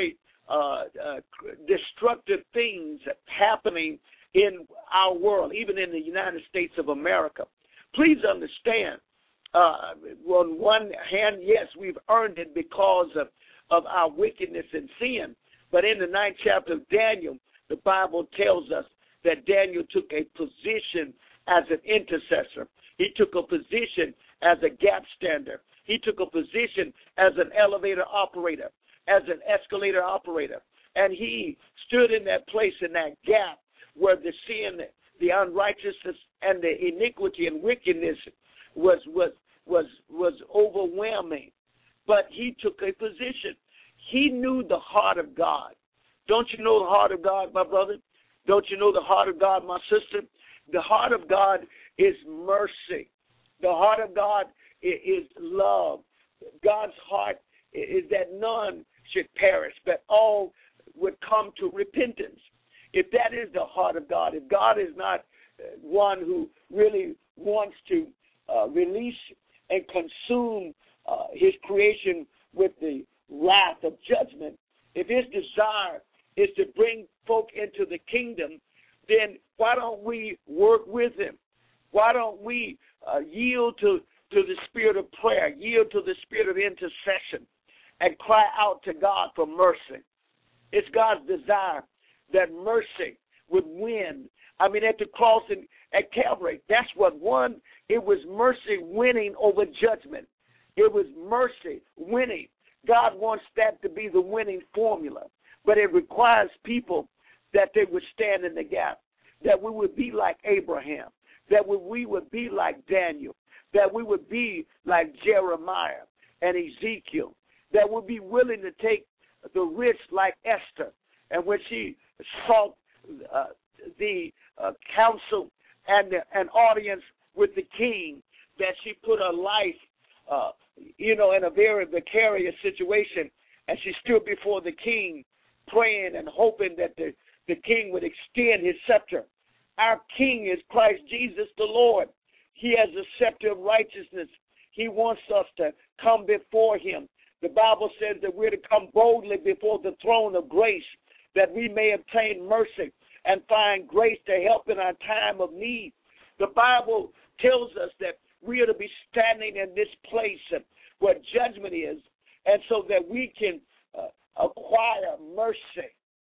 uh, uh, destructive things happening in our world, even in the United States of America. Please understand, uh, on one hand, yes, we've earned it because of, of our wickedness and sin. But in the ninth chapter of Daniel, the Bible tells us that Daniel took a position as an intercessor. He took a position as a gap stander. He took a position as an elevator operator, as an escalator operator. And he stood in that place, in that gap, where the sin, the unrighteousness, and the iniquity and wickedness was was was was overwhelming. But he took a position. He knew the heart of God. Don't you know the heart of God, my brother? Don't you know the heart of God, my sister? The heart of God is mercy. The heart of God is love. God's heart is that none should perish, but all would come to repentance. If that is the heart of God, if God is not one who really wants to uh, release and consume uh, his creation with the wrath of judgment, if his desire is to bring folk into the kingdom, then why don't we work with him? Why don't we uh, yield to, to the spirit of prayer, yield to the spirit of intercession, and cry out to God for mercy? It's God's desire that mercy would win. I mean, at the cross and at Calvary, that's what won. It was mercy winning over judgment. It was mercy winning. God wants that to be the winning formula. But it requires people that they would stand in the gap, that we would be like Abraham, that we would be like Daniel, that we would be like Jeremiah and Ezekiel, that would be willing to take the risk like Esther. And when she sought uh, the uh, counsel and the, an audience with the king, that she put her life, uh, you know, in a very precarious situation, and she stood before the king praying and hoping that the, the king would extend his scepter. Our king is Christ Jesus the Lord. He has a scepter of righteousness. He wants us to come before him. The Bible says that we're to come boldly before the throne of grace, that we may obtain mercy and find grace to help in our time of need. The Bible tells us that we are to be standing in this place where judgment is, and so that we can uh, acquire mercy.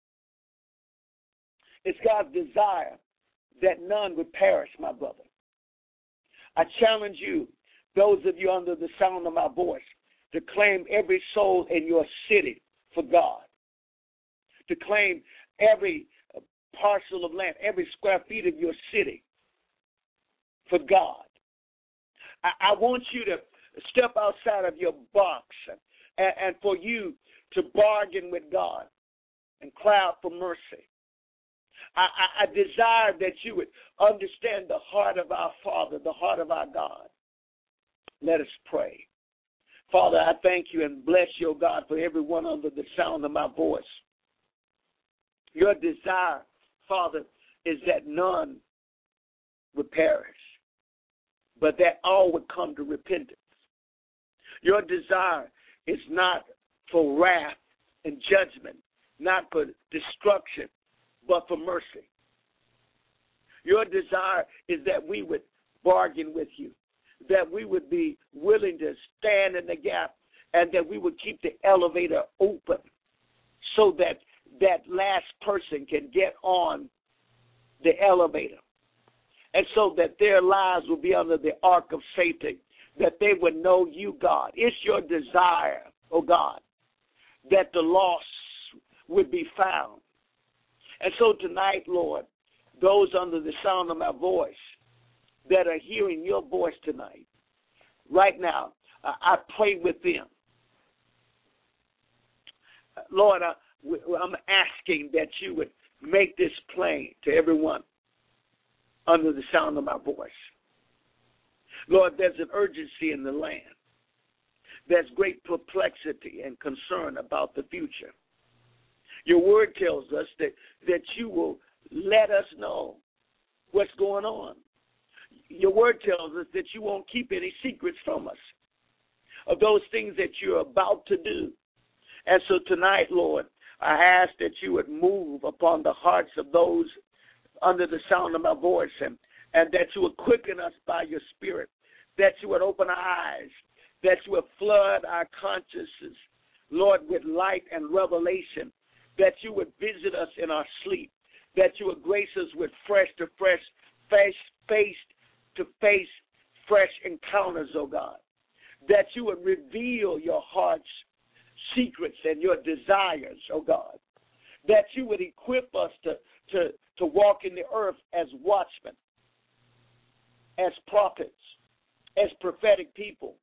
It's God's desire that none would perish, my brother. I challenge you, those of you under the sound of my voice, to claim every soul in your city for God, to claim every parcel of land, every square feet of your city for God. I, I want you to step outside of your box and, and for you to bargain with God and cry out for mercy. I, I, I desire that you would understand the heart of our Father, the heart of our God. Let us pray. Father, I thank you and bless you, oh God, for everyone under the sound of my voice. Your desire, Father, is that none would perish, but that all would come to repentance. Your desire is not for wrath and judgment, not for destruction, but for mercy. Your desire is that we would bargain with you, that we would be willing to stand in the gap, and that we would keep the elevator open so that that last person can get on the elevator, and so that their lives will be under the ark of safety, that they would know you, God. It's your desire, oh God, that the lost would be found. And so tonight, Lord, those under the sound of my voice that are hearing your voice tonight, right now, I pray with them. Lord, I, I'm asking that you would make this plain to everyone under the sound of my voice. Lord, there's an urgency in the land. There's great perplexity and concern about the future. Your word tells us that, that you will let us know what's going on. Your word tells us that you won't keep any secrets from us of those things that you're about to do. And so tonight, Lord, I ask that you would move upon the hearts of those under the sound of my voice, and, and that you would quicken us by your Spirit, that you would open our eyes, that you would flood our consciences, Lord, with light and revelation, that you would visit us in our sleep, that you would grace us with fresh to fresh, face, face to face, fresh encounters, oh God, that you would reveal your heart's secrets and your desires, oh God, that you would equip us to, to, to walk in the earth as watchmen, as prophets, as prophetic people.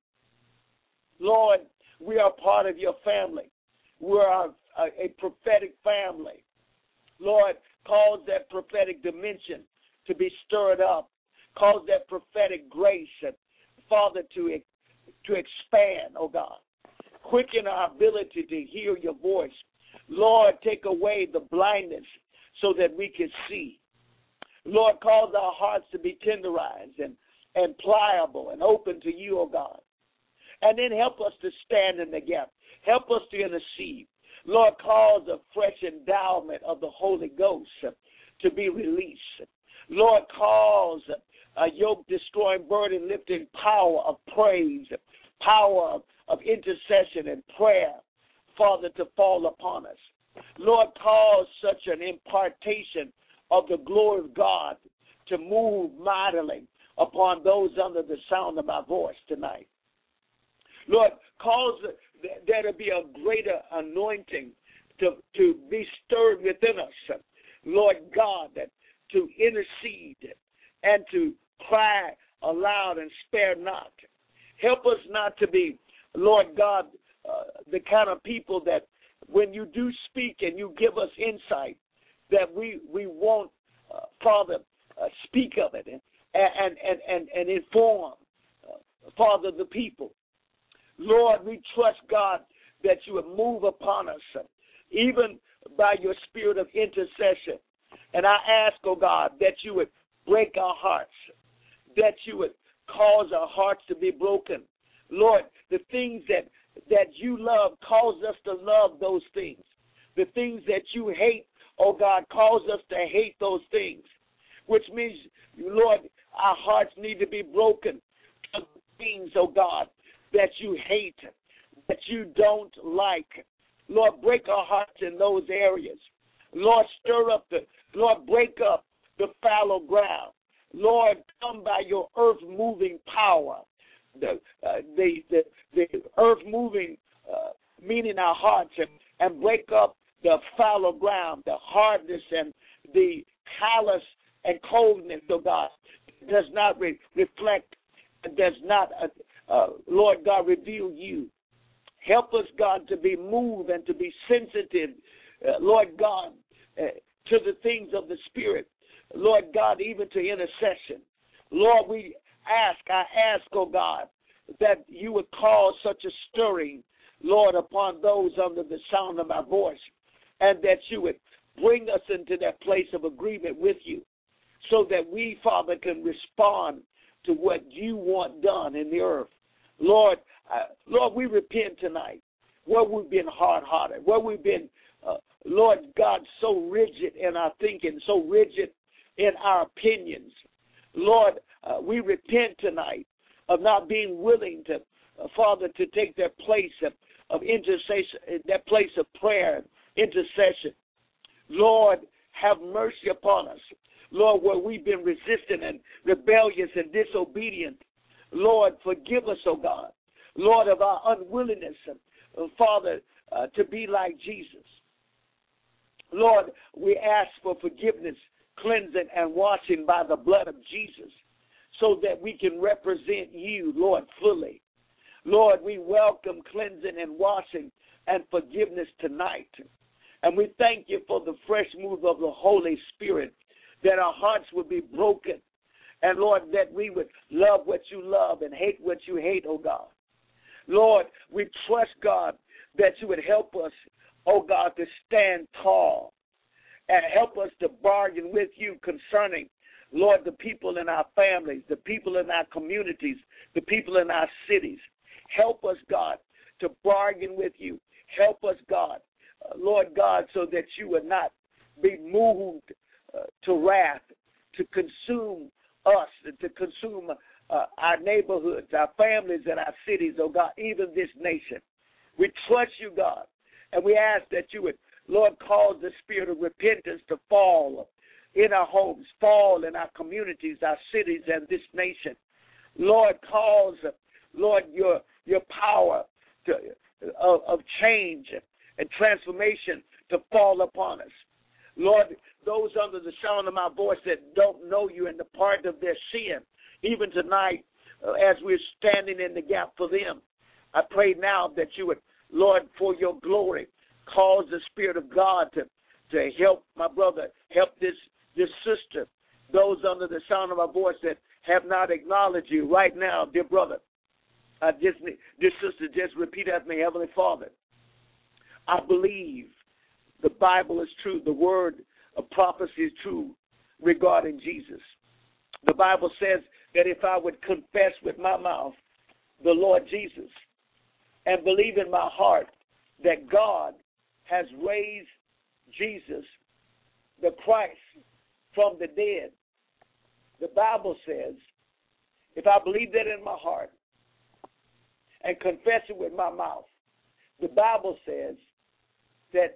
Lord, we are part of your family. We are a, a prophetic family. Lord, cause that prophetic dimension to be stirred up. Cause that prophetic grace, and Father, to, to expand, oh God. Quicken our ability to hear your voice. Lord, take away the blindness so that we can see. Lord, cause our hearts to be tenderized and, and pliable and open to you, oh God. And then help us to stand in the gap. Help us to intercede. Lord, cause a fresh endowment of the Holy Ghost to be released. Lord, cause a yoke-destroying, burden-lifting power of praise, power of, of intercession and prayer, Father, to fall upon us. Lord, cause such an impartation of the glory of God to move mightily upon those under the sound of my voice tonight. Lord, cause there to be a greater anointing to, to be stirred within us, Lord God, that to intercede and to cry aloud and spare not. Help us not to be, Lord God, uh, the kind of people that when you do speak and you give us insight, that we, we won't, uh, Father, uh, speak of it and, and, and, and, and inform, uh, Father, the people. Lord, we trust, God, that you would move upon us, uh, even by your spirit of intercession. And I ask, oh God, that you would break our hearts, that you would cause our hearts to be broken. Lord, the things that, that you love, cause us to love those things. The things that you hate, oh God, cause us to hate those things, which means, Lord, our hearts need to be broken to things, oh God, that you hate, that you don't like. Lord, break our hearts in those areas. Lord, stir up the, Lord, break up the fallow ground. Lord, come by your earth-moving power, the, uh, the, the, the earth-moving, uh, meaning our hearts, and, and break up the fallow ground, the hardness and the callous and coldness, oh God, does not re- reflect, does not, uh, uh, Lord God, reveal you. Help us, God, to be moved and to be sensitive, uh, Lord God, uh, to the things of the Spirit. Lord God, even to intercession. Lord, we ask, I ask, oh God, that you would cause such a stirring, Lord, upon those under the sound of my voice, and that you would bring us into that place of agreement with you so that we, Father, can respond to what you want done in the earth. Lord, uh, Lord, we repent tonight where we've been hard-hearted, where we've been, uh, Lord God, so rigid in our thinking, so rigid in our opinions. Lord, uh, we repent tonight of not being willing to, uh, Father, to take that place of, of intercession, that place of prayer and intercession. Lord, have mercy upon us. Lord, where we've been resistant and rebellious and disobedient, Lord, forgive us, oh God. Lord, of our unwillingness, uh, Father, uh, to be like Jesus. Lord, we ask for forgiveness, cleansing, and washing by the blood of Jesus so that we can represent you, Lord, fully. Lord, we welcome cleansing and washing and forgiveness tonight. And we thank you for the fresh move of the Holy Spirit, that our hearts would be broken. And, Lord, that we would love what you love and hate what you hate, oh God. Lord, we trust, God, that you would help us, oh God, to stand tall and help us to bargain with you concerning, Lord, the people in our families, the people in our communities, the people in our cities. Help us, God, to bargain with you. Help us, God, Lord God, so that you would not be moved uh, to wrath, to consume us, to consume uh, our neighborhoods, our families, and our cities, oh God, even this nation. We trust you, God, and we ask that you would, Lord, cause the spirit of repentance to fall in our homes, fall in our communities, our cities, and this nation. Lord, cause, Lord, your your power to, of, of change and transformation to fall upon us. Lord, those under the sound of my voice that don't know you and the pardon of their sin, even tonight, uh, as we're standing in the gap for them, I pray now that you would, Lord, for your glory, cause the Spirit of God to, to help my brother, help this, this sister, those under the sound of my voice that have not acknowledged you right now, dear brother. I just, dear sister, just repeat after me, Heavenly Father, I believe the Bible is true. The word of prophecy is true regarding Jesus. The Bible says that if I would confess with my mouth the Lord Jesus and believe in my heart that God has raised Jesus, the Christ, from the dead, the Bible says, if I believe that in my heart and confess it with my mouth, the Bible says that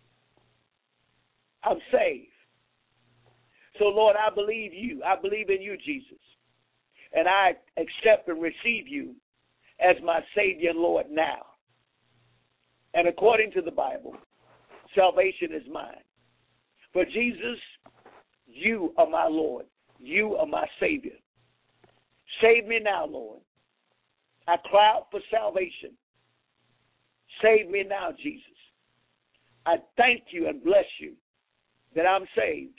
I'm saved. So, Lord, I believe you. I believe in you, Jesus. And I accept and receive you as my Savior and Lord now. And according to the Bible, salvation is mine. For Jesus, you are my Lord. You are my Savior. Save me now, Lord. I cry out for salvation. Save me now, Jesus. I thank you and bless you that I'm saved.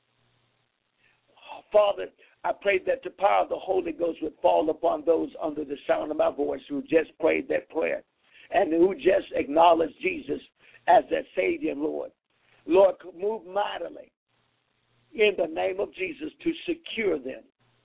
Father, I pray that the power of the Holy Ghost would fall upon those under the sound of my voice who just prayed that prayer and who just acknowledged Jesus as their Savior and Lord. Lord, move mightily in the name of Jesus to secure them.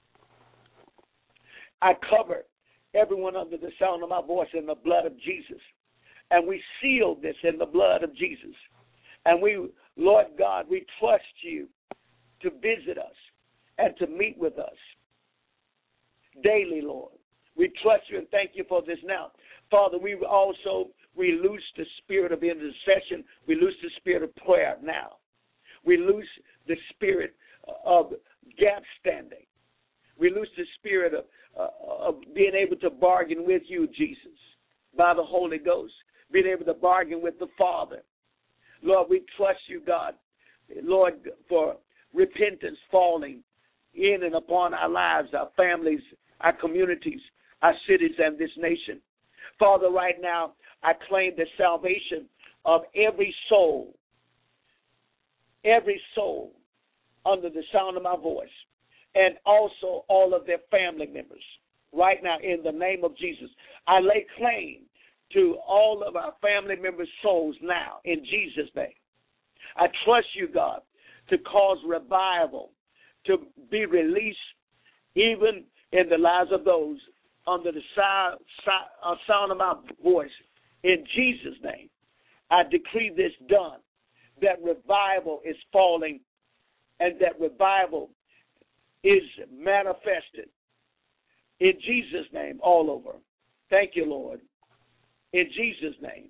I cover everyone under the sound of my voice in the blood of Jesus. And we seal this in the blood of Jesus. And we, Lord God, we trust you to visit us and to meet with us daily, Lord. We trust you and thank you for this now. Father, we also, we loose the spirit of intercession. We loose the spirit of prayer now. We loose the spirit of gap standing. We lose the spirit of, uh, of being able to bargain with you, Jesus, by the Holy Ghost, being able to bargain with the Father. Lord, we trust you, God, Lord, for repentance falling in and upon our lives, our families, our communities, our cities, and this nation. Father, right now, I claim the salvation of every soul, every soul under the sound of my voice, and also all of their family members. Right now, in the name of Jesus, I lay claim to all of our family members' souls now, in Jesus' name. I trust you, God, to cause revival to be released even in the lives of those under the sound, sound of my voice. In Jesus' name, I decree this done, that revival is falling and that revival is manifested in Jesus' name all over. Thank you, Lord. In Jesus' name,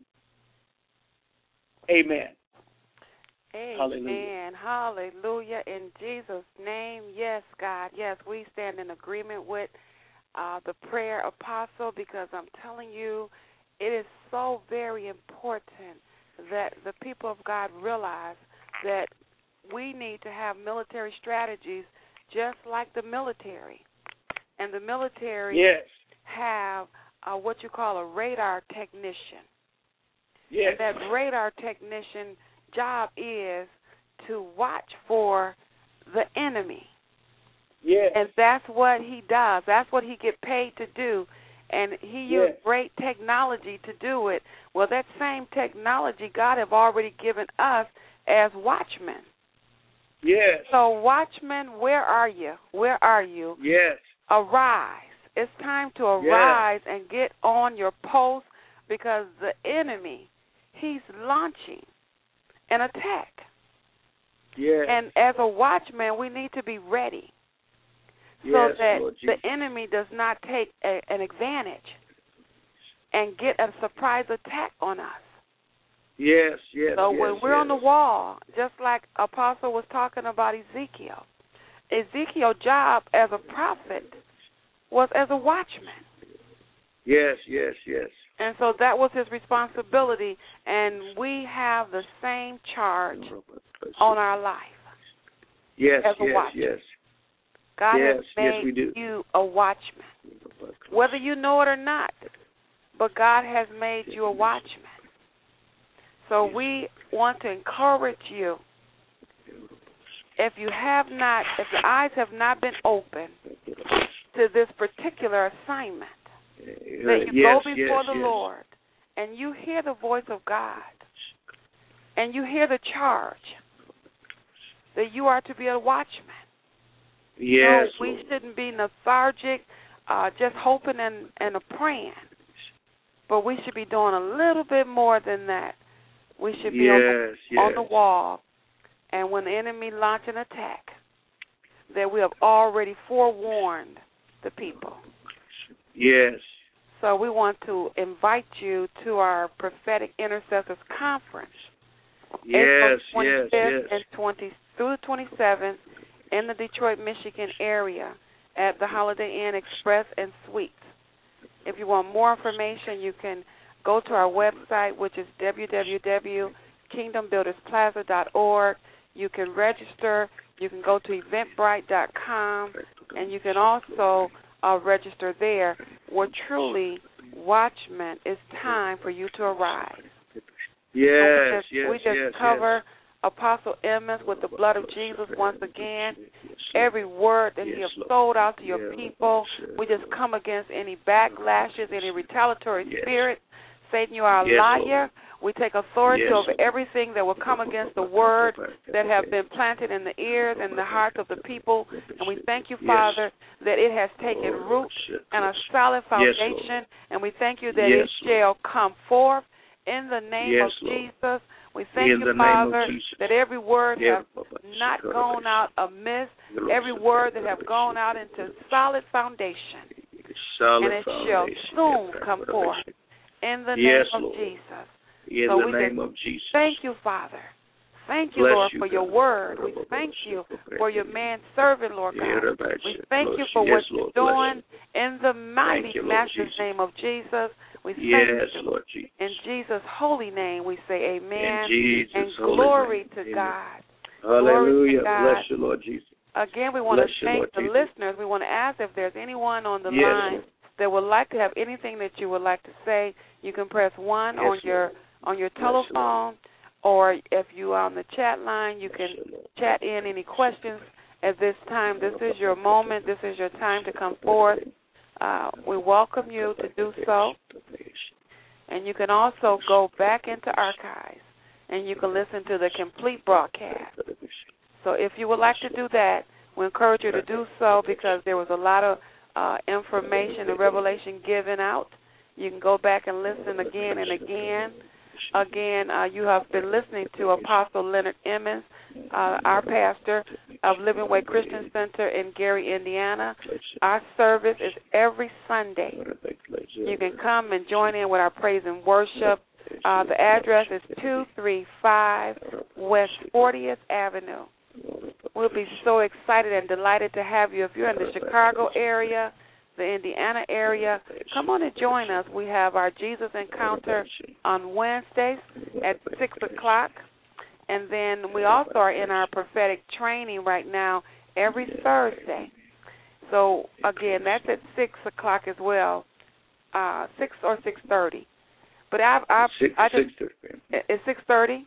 amen. Amen. Hallelujah. Hallelujah. In Jesus' name, yes, God. Yes, we stand in agreement with uh, the prayer apostle, because I'm telling you, it is so very important that the people of God realize that we need to have military strategies just like the military. And the military yes. have uh, what you call a radar technician. Yes. And that radar technician job is to watch for the enemy. Yes. And that's what he does. That's what he get paid to do. And he used yes. great technology to do it. Well, that same technology God have already given us as watchmen. Yes. So, watchmen, where are you? Where are you? Yes. Arise. It's time to arise yes. and get on your post, because the enemy, he's launching an attack. Yes. And as a watchman, we need to be ready so yes, that Lord the Jesus. enemy does not take a, an advantage and get a surprise attack on us. Yes, yes, So yes, when we're yes. on the wall, just like Apostle was talking about Ezekiel, Ezekiel's job as a prophet was as a watchman. Yes, yes, yes. And so that was his responsibility, and we have the same charge on our life yes, as a yes, watchman. yes. God yes, has yes, made we do. you a watchman, whether you know it or not, but God has made you a watchman. So we want to encourage you, if you have not, if your eyes have not been open to this particular assignment, that you yes, go before yes, the yes. Lord and you hear the voice of God and you hear the charge that you are to be a watchman. Yes, no, we Lord. shouldn't be lethargic, uh, just hoping and, and praying, but we should be doing a little bit more than that. We should be yes, on, the, yes. on the wall, and when the enemy launch an attack, that we have already forewarned the people. Yes. So we want to invite you to our Prophetic Intercessors Conference, Yes, April yes, twenty-fifth yes. and twentieth through the twenty-seventh in the Detroit, Michigan area at the Holiday Inn Express and Suites. If you want more information, you can go to our website, which is w w w dot kingdom builders plaza dot org. You can register. You can go to eventbrite dot com, and you can also uh, register there. Where truly, Watchmen, it's time for you to arise. Yes, we just, yes, we just yes, cover yes. Apostle Emmons with the blood of Jesus once again. Every word that he has sold out to your people, we just come against any backlashes, any retaliatory spirit. Satan, you are a Yes, liar. We take authority Yes. over everything that will come against the word that have been planted in the ears and the hearts of the people. And we thank you, Father, that it has taken root and a solid foundation. And we thank you that Yes, it shall come forth in the name Yes, of Lord. Jesus. We thank In you, the name Father, of Jesus. that every word Yeah, has not gone out amiss, every word that have gone out into solid foundation, Solid and it shall foundation. soon come forth in the Yes, name of Lord. Jesus. In So the we name just of Jesus. Thank you, Father. Thank you, Bless Lord, you, for your God. word. We thank you for your man servant, Lord God. We thank you for Yes, what you're Lord. Bless doing in the mighty, Thank you, Lord Master's Jesus. name of Jesus. We thank Yes, you. Lord Jesus. In Jesus' holy name, we say amen. In Jesus' and holy glory name. to Amen. God. Hallelujah. to God. Bless you, Lord Jesus. Again, we want Bless to you, thank Lord the Jesus. listeners. We want to ask if there's anyone on the Yes, line Lord. that would like to have anything that you would like to say. You can press one Yes, on your on your Bless you, Lord. telephone, or if you are on the chat line, you can Bless you, Lord. chat in any questions at this time. This is your moment. This is your time to come forth. Uh, we welcome you to do so. And you can also go back into archives, and you can listen to the complete broadcast. So if you would like to do that, we encourage you to do so, because there was a lot of uh, information and revelation given out. You can go back and listen again and again. Again, uh, you have been listening to Apostle Leonard Emmons, uh, our pastor of Living Way Christian Center in Gary, Indiana. Our service is every Sunday. You can come and join in with our praise and worship. Uh, the address is two three five West fortieth Avenue. We'll be so excited and delighted to have you. If you're in the Chicago area, the Indiana area, come on and join us. We have our Jesus Encounter on Wednesdays at six o'clock. And then we also are in our prophetic training right now every Thursday. So, again, that's at six o'clock as well, uh, six or six thirty. But I've, I've, Six, I just, six thirty. it's six thirty?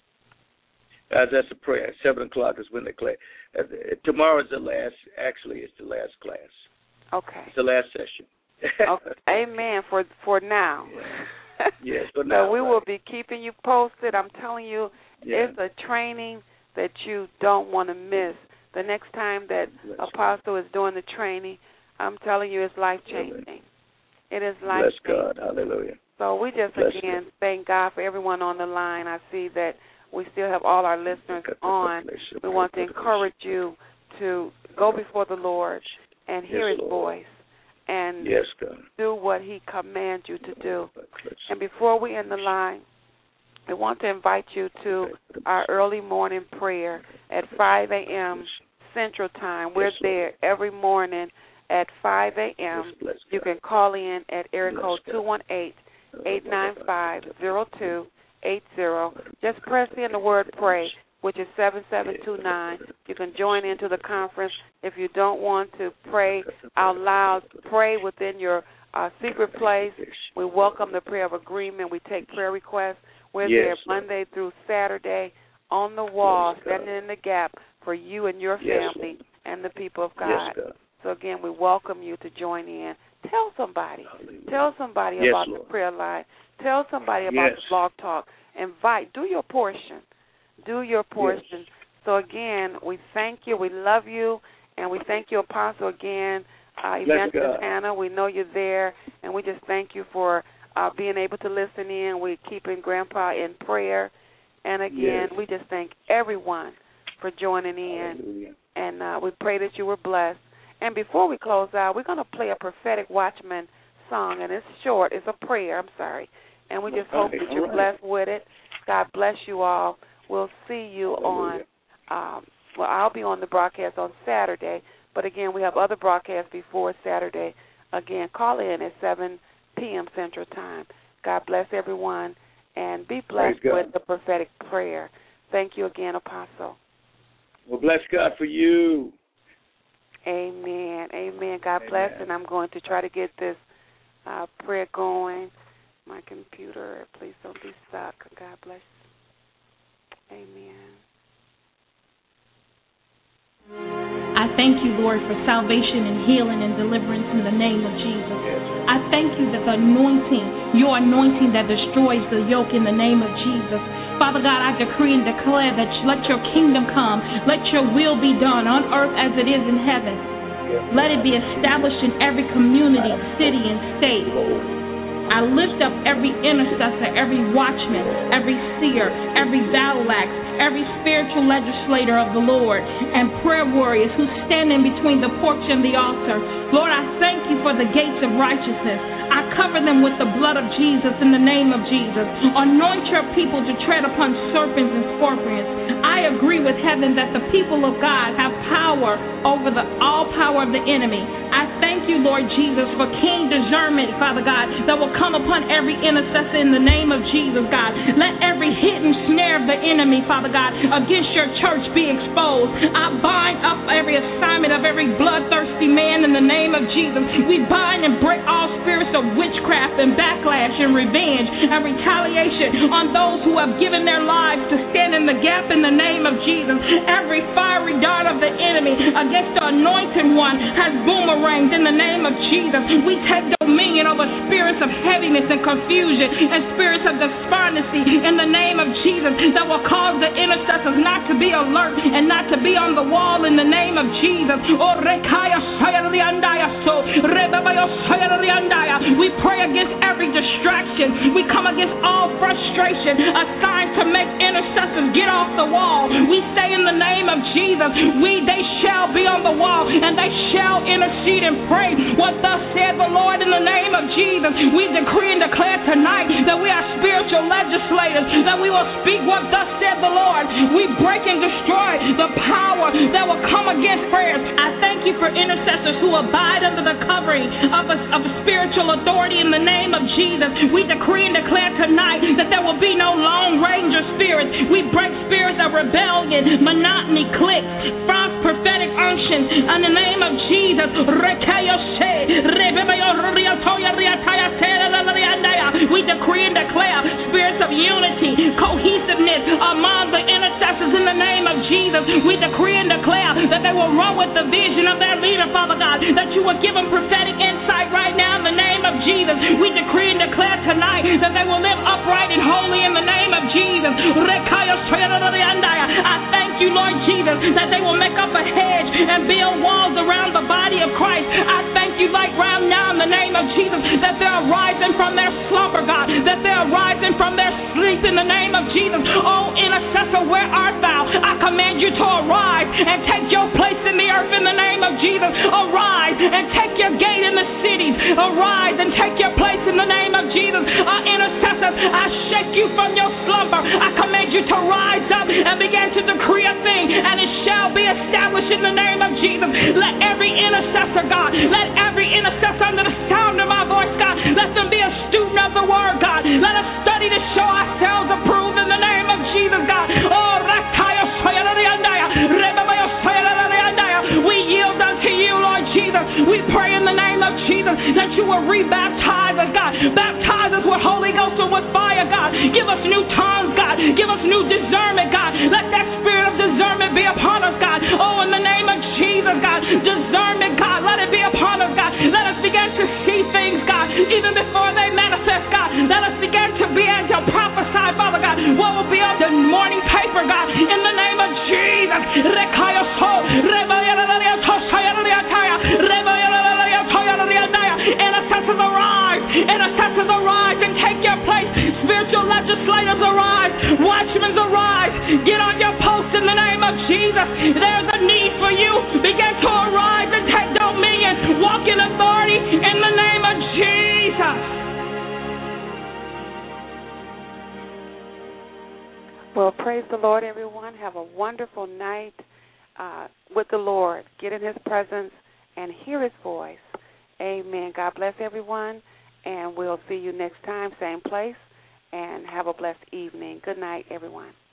Uh, that's a prayer. Seven o'clock is when the class. Uh, tomorrow is the last. Actually, it's the last class. Okay. It's the last session. Okay. Amen. For for now. Yeah. Yes, for now. So we right. will be keeping you posted. I'm telling you, Yeah. it's a training that you don't want to miss. The next time that Bless Apostle is doing the training, I'm telling you, it's life changing. It is life Bless changing. God. Hallelujah. So we just Bless again thank God for everyone on the line. I see that we still have all our listeners on. We want to encourage you to go before the Lord and hear yes, His Lord. voice and yes, God. do what He commands you to do. And before we end the line, I want to invite you to our early morning prayer at five a.m. Central Time. We're yes, there every morning at five a.m. Yes, you can call in at area code two one eight, eight nine five, zero two eight zero. Just press in the word pray, which is seven seven two nine. You can join into the conference. If you don't want to pray out loud, pray within your uh, secret place. We welcome the prayer of agreement. We take prayer requests. We're yes, there Monday Lord. Through Saturday on the wall, yes, standing in the gap for you and your family yes, and the people of God. Yes, God. So, again, we welcome you to join in. Tell somebody. Hallelujah. Tell somebody yes, about Lord. the prayer line. Tell somebody about yes. the blog talk. Invite. Do your portion. Do your portion. Yes. So, again, we thank you. We love you. And we thank you, Apostle, again. Uh, Evangelist Hannah, we know you're there. And we just thank you for uh, being able to listen in. We're keeping Grandpa in prayer. And, again, yes. we just thank everyone for joining in. Hallelujah. And uh, we pray that you were blessed. And before we close out, we're going to play a prophetic Watchman song. And it's short. It's a prayer. I'm sorry. And we just hope that you're blessed with it. God bless you all. We'll see you on, um, well, I'll be on the broadcast on Saturday. But, again, we have other broadcasts before Saturday. Again, call in at seven p.m. Central Time. God bless everyone. And be blessed with the prophetic prayer. Thank you again, Apostle. Well, bless God for you. Amen. Amen. God Amen. bless. And I'm going to try to get this uh, prayer going. My computer, please don't be stuck. God bless. Amen. I thank you, Lord, for salvation and healing and deliverance in the name of Jesus. Yes. I thank you that the anointing, your anointing that destroys the yoke in the name of Jesus. Father God, I decree and declare that let your kingdom come. Let your will be done on earth as it is in heaven. Yes. Let it be established in every community, city, and state. I lift up every intercessor, every watchman, every seer, every battle axe, every spiritual legislator of the Lord, and prayer warriors who stand in between the porch and the altar. Lord, I thank you for the gates of righteousness. I cover them with the blood of Jesus in the name of Jesus. Anoint your people to tread upon serpents and scorpions. I agree with heaven that the people of God have power over the all power of the enemy. I thank you, Lord Jesus, for keen discernment, Father God, that will come upon every intercessor in the name of Jesus, God. Let every hidden snare of the enemy, Father God, against your church be exposed. I bind up every assignment of every bloodthirsty man in the name of Jesus. We bind and break all spirits of witchcraft and backlash and revenge and retaliation on those who have given their lives to stand in the gap in the name of Jesus. Every fiery dart of the enemy against the anointed one has boomeranged in the name of Jesus. We take dominion over spirits of heaviness and confusion and spirits of despondency in the name of Jesus that will cause the intercessors not to be alert and not to be on the wall in the name of Jesus. We pray against every distraction. We come against all frustration assigned to make intercessors get off the wall. We say in the name of Jesus, we they shall be on the wall and they shall intercede and pray what thus said the Lord in the name of Jesus. We decree and declare tonight that we are spiritual legislators, that we will speak what thus said the Lord. We break and destroy the power that will come against prayers. I thank you for intercessors who abide under the covering of a, of a spiritual authority in the name of Jesus. We decree and declare tonight that there will be no Lone Ranger spirits. We break spirits of rebellion, monotony, clicks, false prophetic unctions in the name of Jesus. We decree and declare spirits of unity, cohesiveness among the intercessors in the name of Jesus. We decree and declare that they will run with the vision of their leader, Father God, that you will give them prophetic insight right now in the name of Jesus. We decree and declare tonight that they will live upright and holy in the name of Jesus. I thank you, Lord Jesus, that they will make up a hedge and build walls around the body of Christ. I thank you like right now in the name of Jesus that they're rising from their slumber, God, that they're rising from their sleep in the name of Jesus. Oh, intercessor to arise and take your place in the earth in the name of Jesus. Arise and take your gate in the cities. Arise and take your place in the name of Jesus. Our intercessors, I shake you from your slumber. I command you to rise up and begin to decree a thing, and it shall be established in the name of Jesus. Let every intercessor, God, let every intercessor under the sound of my voice, God, let them be a student of the word, God. Let us study to show ourselves approved in the name of Jesus, God. Oh, we yield unto you, Lord Jesus. We pray in the name of Jesus that you will rebaptize us, God. Baptize us with Holy Ghost and with fire, God. Give us new tongues, God. Give us new discernment, God. Let that spirit of discernment be upon us, God. Oh, in the name of Jesus, God. Discernment, God. Let it be upon us, God. Let us begin to see things, God, even before they manifest, God. Let us begin to be able to prophesy, Father God, what will be on the morning paper, God, in the name of Jesus. Intercessors arise. Intercessors arise and take your place. Spiritual legislators arise. Watchmen arise. Get on your post in the name of Jesus. There's a need for you. Begin to arise and take dominion. Walk in authority in the name of Jesus. Well, praise the Lord, everyone. Have a wonderful night uh, with the Lord. Get in his presence and hear his voice. Amen. God bless everyone, and we'll see you next time, same place, and have a blessed evening. Good night, everyone.